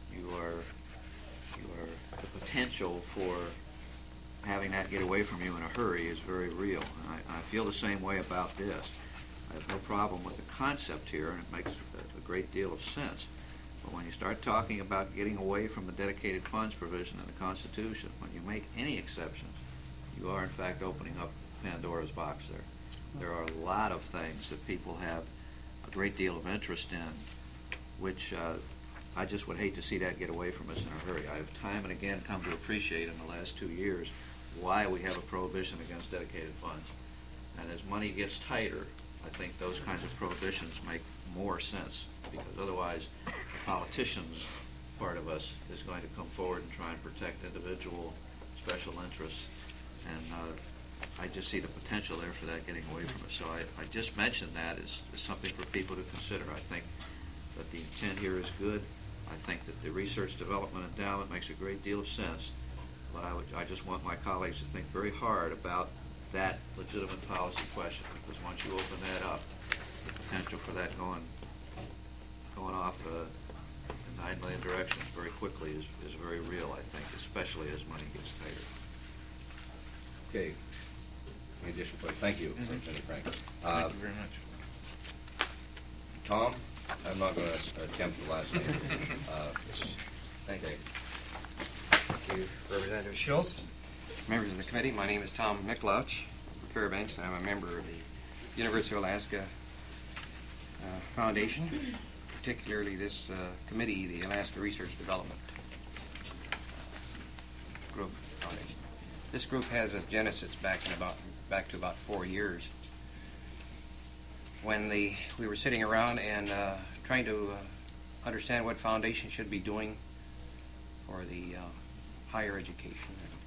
the potential for having that get away from you in a hurry is very real. And I feel the same way about this. I have no problem with the concept here, and it makes a great deal of sense. But when you start talking about getting away from the dedicated funds provision in the Constitution, when you make any exceptions, you are in fact opening up Pandora's box there. There are a lot of things that people have a great deal of interest in, which I just would hate to see that get away from us in a hurry. I have time and again come to appreciate in the last 2 years why we have a prohibition against dedicated funds. And as money gets tighter, I think those kinds of prohibitions make more sense, because otherwise the politicians part of us is going to come forward and try and protect individual special interests, and I just see the potential there for that getting away from us. So I just mentioned that as something for people to consider. I think that the intent here is good. I think that the research development endowment makes a great deal of sense, but I just want my colleagues to think very hard about that legitimate policy question, because once you open that up, the potential for that going off in 9 million directions very quickly is very real, I think, especially as money gets tighter. Okay. Any additional questions? Thank you, Representative Frank. Thank you very much. Tom, I'm not going to attempt the last name. Thank you. Okay. Thank you, Representative Schultz. Members of the committee, my name is Tom Miklauch from Fairbanks. I'm a member of the University of Alaska Foundation, particularly this committee, the Alaska Research Development Group Foundation. This group has its genesis back to about 4 years, when we were sitting around and trying to understand what foundation should be doing for the higher education.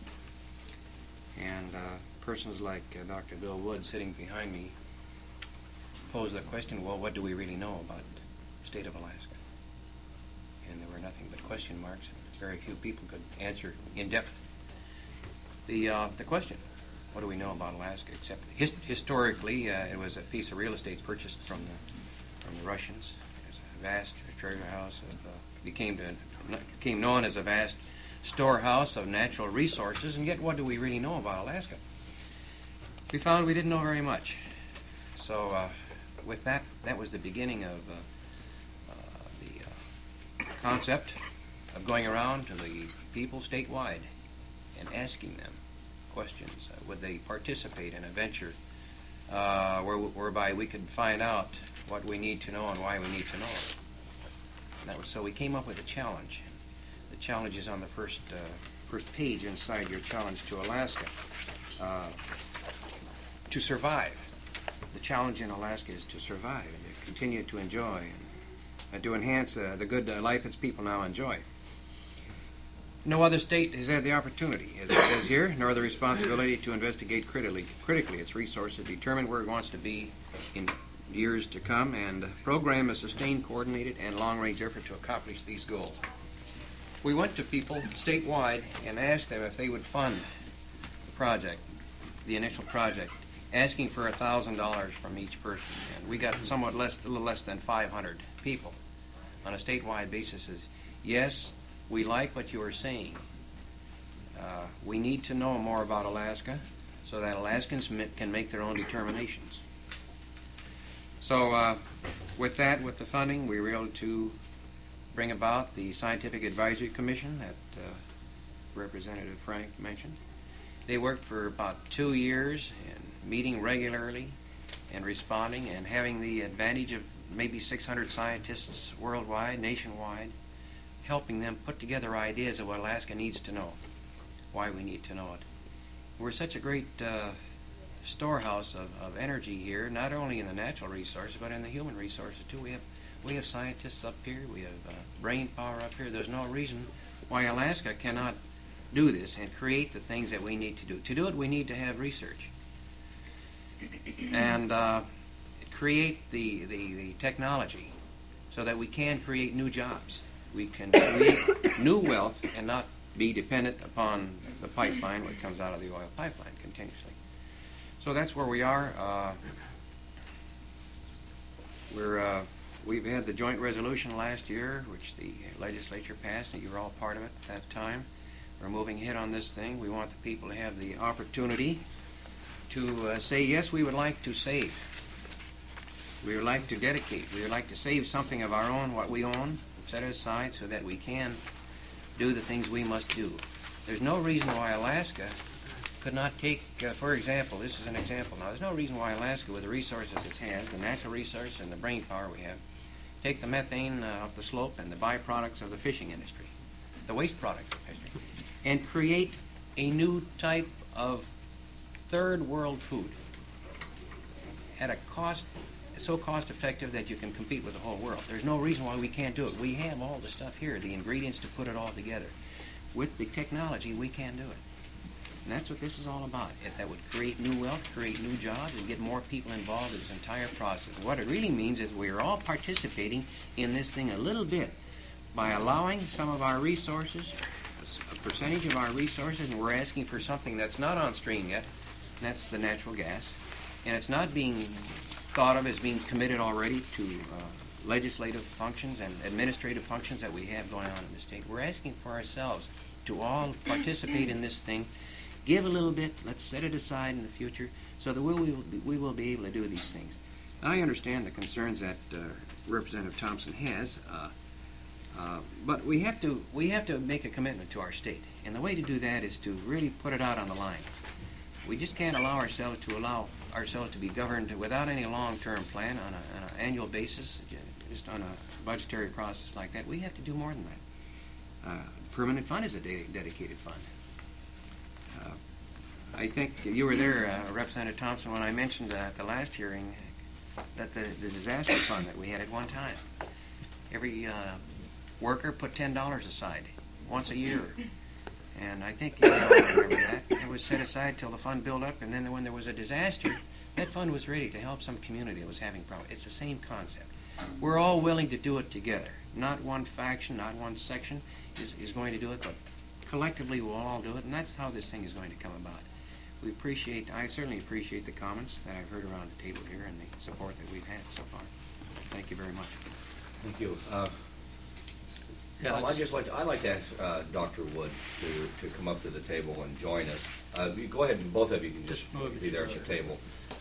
And persons like Dr. Bill Wood sitting behind me posed the question, well, what do we really know about the state of Alaska? And there were nothing but question marks, and very few people could answer in depth the question. What do we know about Alaska, except historically it was a piece of real estate purchased from the Russians. It was a vast treasure house, became known as a vast storehouse of natural resources, and yet what do we really know about Alaska? We found we didn't know very much. So with that was the beginning of the concept of going around to the people statewide and asking them questions. Would they participate in a venture whereby we could find out what we need to know and why we need to know it? And so we came up with a challenge. The challenge is on the first page inside your challenge to Alaska. To survive. The challenge in Alaska is to survive and to continue to enjoy and to enhance the good life its people now enjoy. No other state has had the opportunity, as it says here, nor the responsibility to investigate critically its resources, determine where it wants to be in years to come, and program a sustained, coordinated, and long-range effort to accomplish these goals. We went to people statewide and asked them if they would fund the project, the initial project, asking for $1,000 from each person. And we got a little less than 500 people on a statewide basis. Says, yes, we like what you are saying. We need to know more about Alaska so that Alaskans can make their own determinations. So with the funding, we were able to bring about the Scientific Advisory Commission that Representative Frank mentioned. They worked for about 2 years and meeting regularly and responding and having the advantage of maybe 600 scientists worldwide, nationwide, helping them put together ideas of what Alaska needs to know, why we need to know it. We're such a great storehouse of energy here, not only in the natural resources, but in the human resources too. We have scientists up here, we have brain power up here. There's no reason why Alaska cannot do this and create the things that we need to do. To do it, we need to have research and create the technology so that we can create new jobs. We can create new wealth and not be dependent upon the pipeline, what comes out of the oil pipeline continuously. So that's where we are. We've had the joint resolution last year, which the legislature passed, and you were all part of it at that time. We're moving ahead on this thing. We want the people to have the opportunity to say, yes, we would like to save. We would like to dedicate. We would like to save something of our own, what we own, set it aside so that we can do the things we must do. There's no reason why Alaska could not take, for example, this is an example now, there's no reason why Alaska, with the resources it has, the natural resources and the brain power we have, take the methane off the slope and the byproducts of the fishing industry, the waste products of fishing, and create a new type of third world food at a cost so cost effective that you can compete with the whole world. There's no reason why we can't do it. We have all the stuff here, the ingredients to put it all together. With the technology, we can do it. And that's what this is all about. That would create new wealth, create new jobs, and get more people involved in this entire process. What it really means is we're all participating in this thing a little bit by allowing some of our resources, a percentage of our resources, and we're asking for something that's not on stream yet, and that's the natural gas. And it's not being thought of as being committed already to legislative functions and administrative functions that we have going on in the state. We're asking for ourselves to all participate in this thing, give a little bit, let's set it aside in the future so that we will be able to do these things. I understand the concerns that Representative Thompson has, but we have to make a commitment to our state. And the way to do that is to really put it out on the line. We just can't allow ourselves to be governed without any long-term plan on an annual basis, just on a budgetary process like that. We have to do more than that. Permanent fund is a dedicated fund. I think you were there, Representative Thompson, when I mentioned at the last hearing that the disaster fund that we had at one time, every worker put $10 aside once a year. And I think you all remember that. It was set aside till the fund built up, and then when there was a disaster, that fund was ready to help some community that was having problems. It's the same concept. We're all willing to do it together. Not one faction, not one section is going to do it, but collectively we'll all do it, and that's how this thing is going to come about. I certainly appreciate the comments that I've heard around the table here and the support that we've had so far. Thank you very much. Thank you. I'd like to ask Dr. Wood to come up to the table and join us. Go ahead, and both of you can just be there at the table.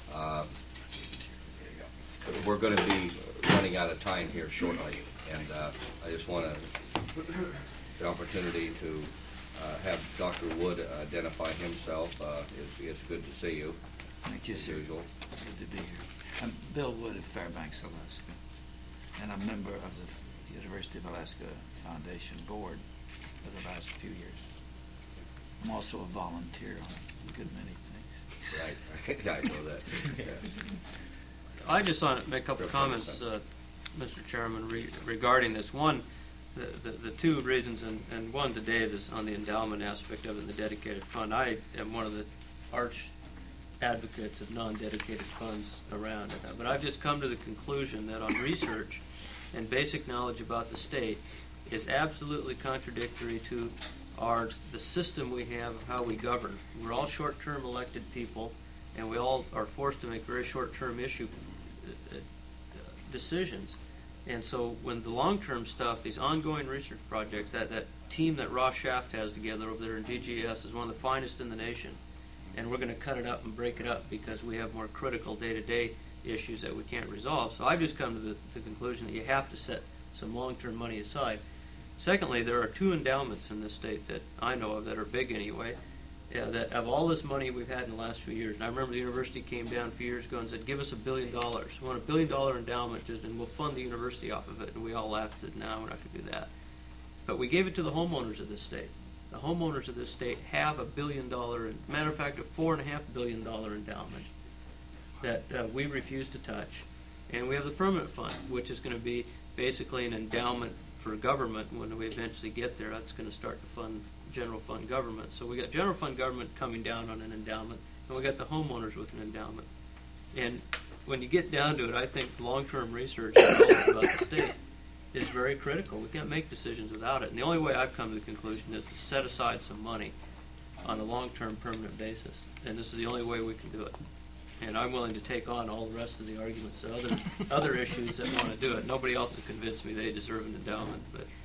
We're going to be running out of time here shortly, and I just want the opportunity to have Dr. Wood identify himself. It's good to see you. Thank you, as sir. usual. Good to be here. I'm Bill Wood of Fairbanks, Alaska, and I'm a member of the University of Alaska Foundation Board for the last few years. I'm also a volunteer on a good many things. Right. I know that. Yeah. I just want to make a couple of comments, Mr. Chairman, regarding this. One, the two reasons, and one today is on the endowment aspect of it, the dedicated fund. I am one of the arch advocates of non-dedicated funds around. But I've just come to the conclusion that on research and basic knowledge about the state is absolutely contradictory to the system we have of how we govern. We're all short-term elected people, and we all are forced to make very short-term issue decisions. And so when the long-term stuff, these ongoing research projects, that team that Ross Shaft has together over there in DGS is one of the finest in the nation. And we're going to cut it up and break it up because we have more critical day-to-day issues that we can't resolve. So I've just come to the conclusion that you have to set some long-term money aside. Secondly, there are two endowments in this state that I know of that are big anyway, that of all this money we've had in the last few years. And I remember the university came down a few years ago and said, give us $1 billion. We want $1 billion endowment, and we'll fund the university off of it. And we all laughed and said, no, we're not going to do that. But we gave it to the homeowners of this state. The homeowners of this state have $1 billion, matter of fact, a $4.5 billion endowment that we refuse to touch. And we have the permanent fund, which is going to be basically an endowment for government when we eventually get there. That's going to start to fund general fund government. So we got general fund government coming down on an endowment, and we got the homeowners with an endowment. And when you get down to it, I think long-term research about the state is very critical. We can't make decisions without it. And the only way I've come to the conclusion is to set aside some money on a long-term permanent basis. And this is the only way we can do it. And I'm willing to take on all the rest of the arguments, other issues that want to do it. Nobody else has convinced me they deserve an endowment.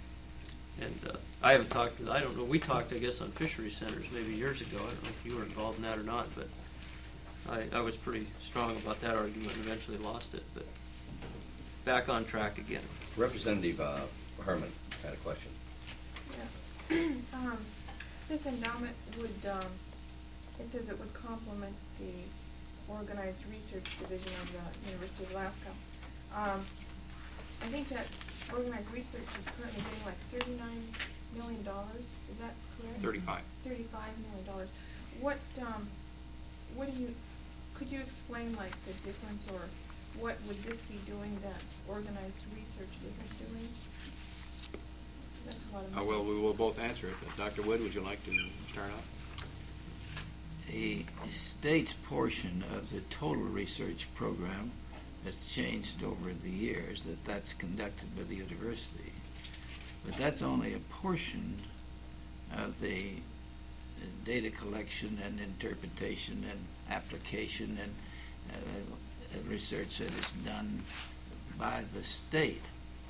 I haven't talked to, I don't know, we talked, I guess, on fishery centers maybe years ago. I don't know if you were involved in that or not, but I was pretty strong about that argument and eventually lost it. But back on track again. Representative Herman had a question. Yeah. This endowment would, it says it would complement the organized research division of the University of Alaska. I think that organized research is currently getting like $39 million. Is that correct? 35. $35 million. What do you, could you explain like the difference, or what would this be doing that organized research isn't doing? That's a lot of money. Well, we will both answer it. Dr. Wood, would you like to start off? The state's portion of the total research program has changed over the years, that's conducted by the university. But that's only a portion of the data collection and interpretation and application and research that is done by the state.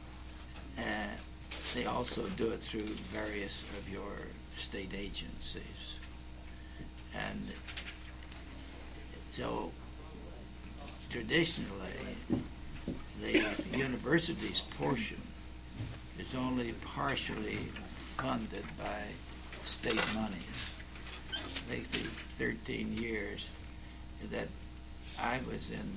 They also do it through various of your state agencies. And so traditionally, the university's portion is only partially funded by state monies. I think the 13 years that I was in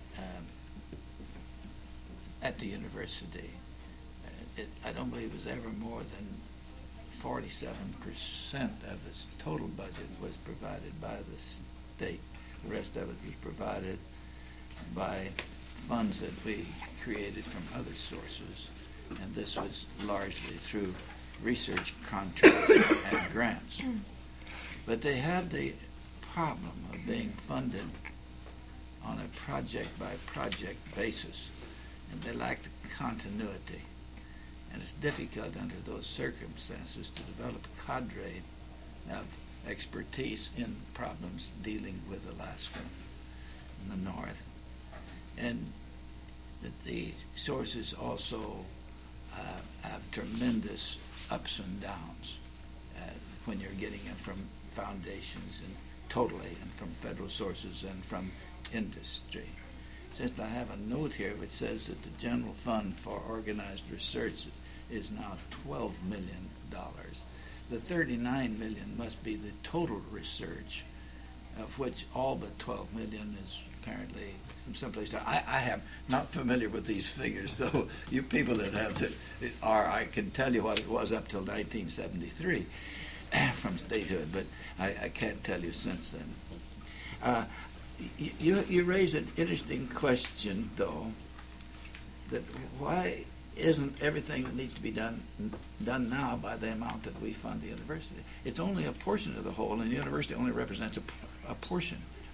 at the university, I don't believe it was ever more than 47% of the total budget was provided by the state. The rest of it was provided by funds that we created from other sources, and this was largely through research contracts and grants. But they had the problem of being funded on a project-by-project basis, and they lacked continuity. And it's difficult under those circumstances to develop a cadre of expertise in problems dealing with Alaska in the north. And that the sources also have tremendous ups and downs when you're getting it from foundations and totally, and from federal sources and from industry. Since I have a note here which says that the general fund for organized research is now $12 million. The $39 million must be the total research, of which all but $12 million is apparently from someplace. I am not familiar with these figures, so you people that have to I can tell you what it was up till 1973 from statehood, but I can't tell you since then. You raise an interesting question, though, that why isn't everything that needs to be done now by the amount that we fund the university? It's only a portion of the whole, and the university only represents a portion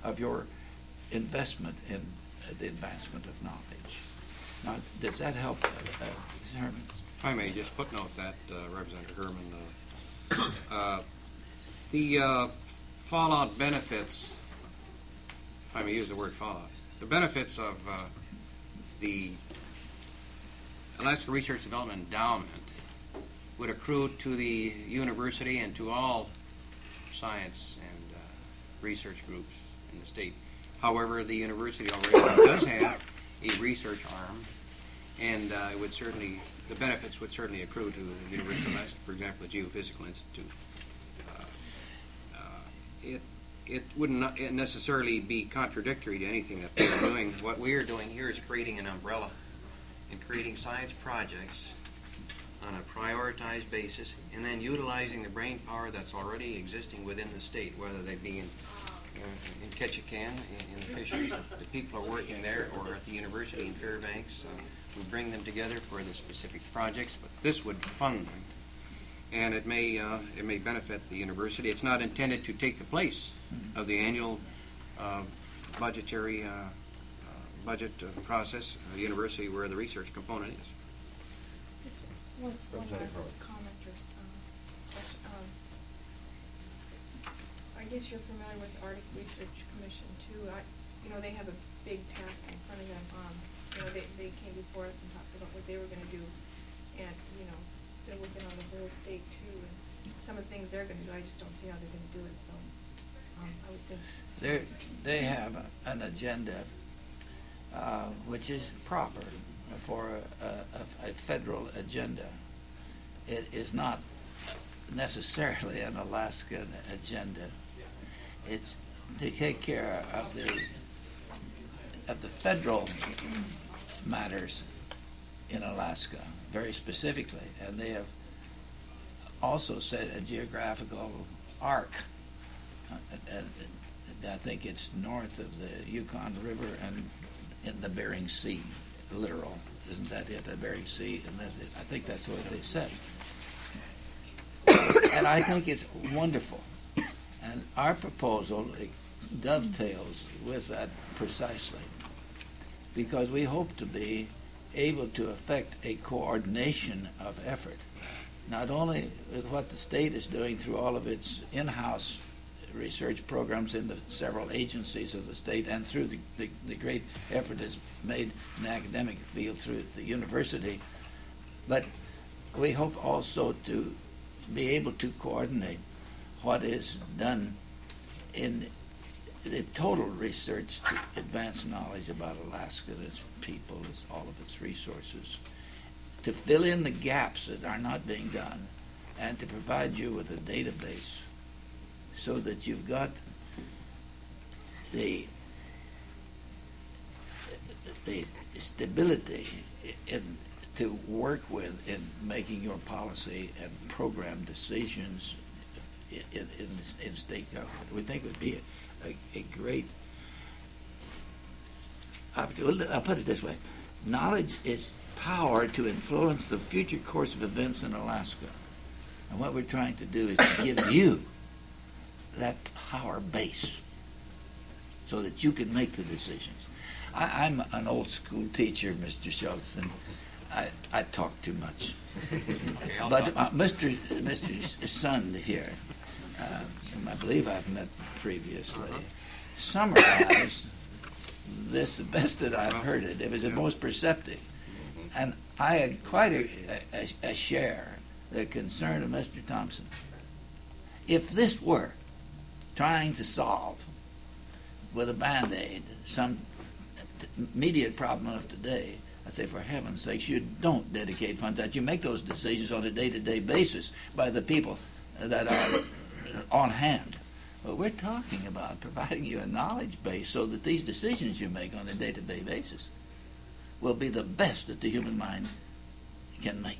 of your investment in the advancement of knowledge. Now, does that help, Mr. Herman? If I may just footnote that, Representative Herman, the fallout benefits, if I may use the word fallout, the benefits of the Alaska Research Development Endowment would accrue to the university and to all science and research groups in the state. However, the university already does have a research arm, and it would certainly, the benefits would certainly accrue to the University of Alaska, for example, the Geophysical Institute. It wouldn't necessarily be contradictory to anything that they're doing. What we are doing here is creating an umbrella and creating science projects on a prioritized basis, and then utilizing the brain power that's already existing within the state, whether they be in Ketchikan, in the fisheries, the people are working there, or at the university in Fairbanks. We bring them together for the specific projects, but this would fund them, and it may benefit the university. It's not intended to take the place of the annual budgetary budget process of the university where the research component is. One last comment or question. I guess you're familiar with the Arctic Research Commission too. They have a big task in front of them. They came before us and talked about what they were going to do, and they're working on the whole state too. And some of the things they're going to do, I just don't see how they're going to do it. So I would think They have an agenda which is proper for a federal agenda. It is not necessarily an Alaskan agenda. It's to take care of the federal matters in Alaska very specifically, and they have also set a geographical arc. I think it's north of the Yukon River and in the Bering Sea, literal. Isn't that it, the Bering Sea? And I think that's what they said. And I think it's wonderful. And our proposal dovetails with that precisely, because we hope to be able to effect a coordination of effort, not only with what the state is doing through all of its in-house research programs in the several agencies of the state, and through the great effort that's made in the academic field through the university, but we hope also to be able to coordinate what is done in the total research to advance knowledge about Alaska, its people, all of its resources, to fill in the gaps that are not being done, and to provide you with a database so that you've got the stability to work with in making your policy and program decisions in state government. We think it would be a great opportunity. I'll put it this way. Knowledge is power to influence the future course of events in Alaska. And what we're trying to do is to give you that power base so that you can make the decisions. I'm an old school teacher, Mr. Schultz, and I talk too much. But Mr. Sund here, I believe I've met previously, summarized this the best that I've heard it. It was the most perceptive. And I had quite a share the concern of Mr. Thompson. If this were trying to solve with a Band-Aid some immediate problem of today, I say, for heaven's sakes, you don't dedicate funds that. You make those decisions on a day-to-day basis by the people that are on hand. But we're talking about providing you a knowledge base so that these decisions you make on a day-to-day basis will be the best that the human mind can make.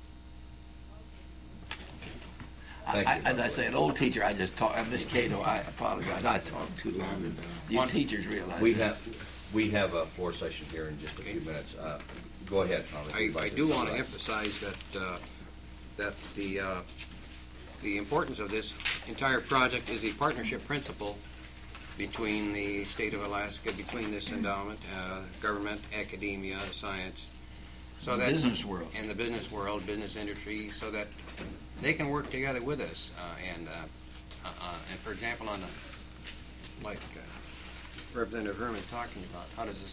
As I say, an old teacher, I just talk. Miss Cato, I apologize. I talk too long. You teachers realize we have a floor session here in just a few minutes. Go ahead, Thomas. I do want to emphasize that the importance of this entire project is the partnership principle between the state of Alaska, between this endowment, government, academia, science, so that Business world. and the business world, business industry, so that they can work together with us. And for example, on the like Representative Herman talking about,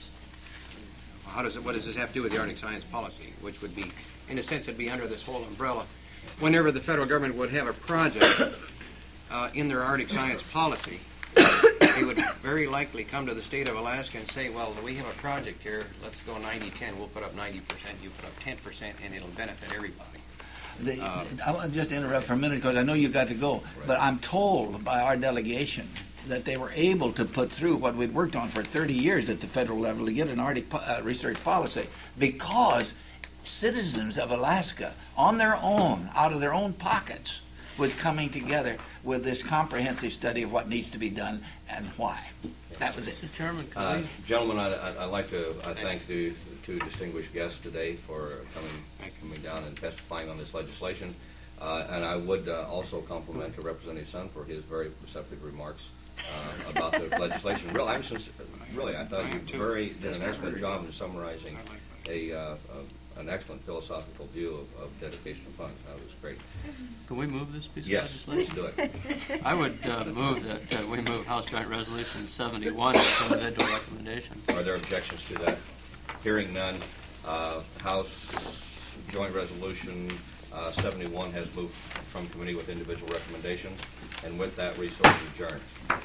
what does this have to do with the Arctic Science Policy, which would be, in a sense, it'd be under this whole umbrella. Whenever the federal government would have a project in their Arctic Science Policy, they would very likely come to the state of Alaska and say, well, we have a project here, let's go 90-10, we'll put up 90%, you put up 10%, and it'll benefit everybody. I want to just interrupt for a minute because I know you've got to go, but I'm told by our delegation that they were able to put through what we'd worked on for 30 years at the federal level to get an Arctic research policy because citizens of Alaska, on their own, out of their own pockets, was coming together with this comprehensive study of what needs to be done and why. That was it. Mr. Chairman, Gentlemen, I'd like to thank the two distinguished guests today for coming down and testifying on this legislation. And I would also compliment Representative Sun for his very perceptive remarks about the legislation. Really, I thought you did an excellent job in summarizing an excellent philosophical view of dedication of funds. That was great. Can we move this piece Yes, of legislation? let's do it. I would move that we move House Joint Resolution 71 as individual recommendation. Are there objections to that? Hearing none, House Joint Resolution 71 has moved from committee with individual recommendations, and with that, recess is adjourned.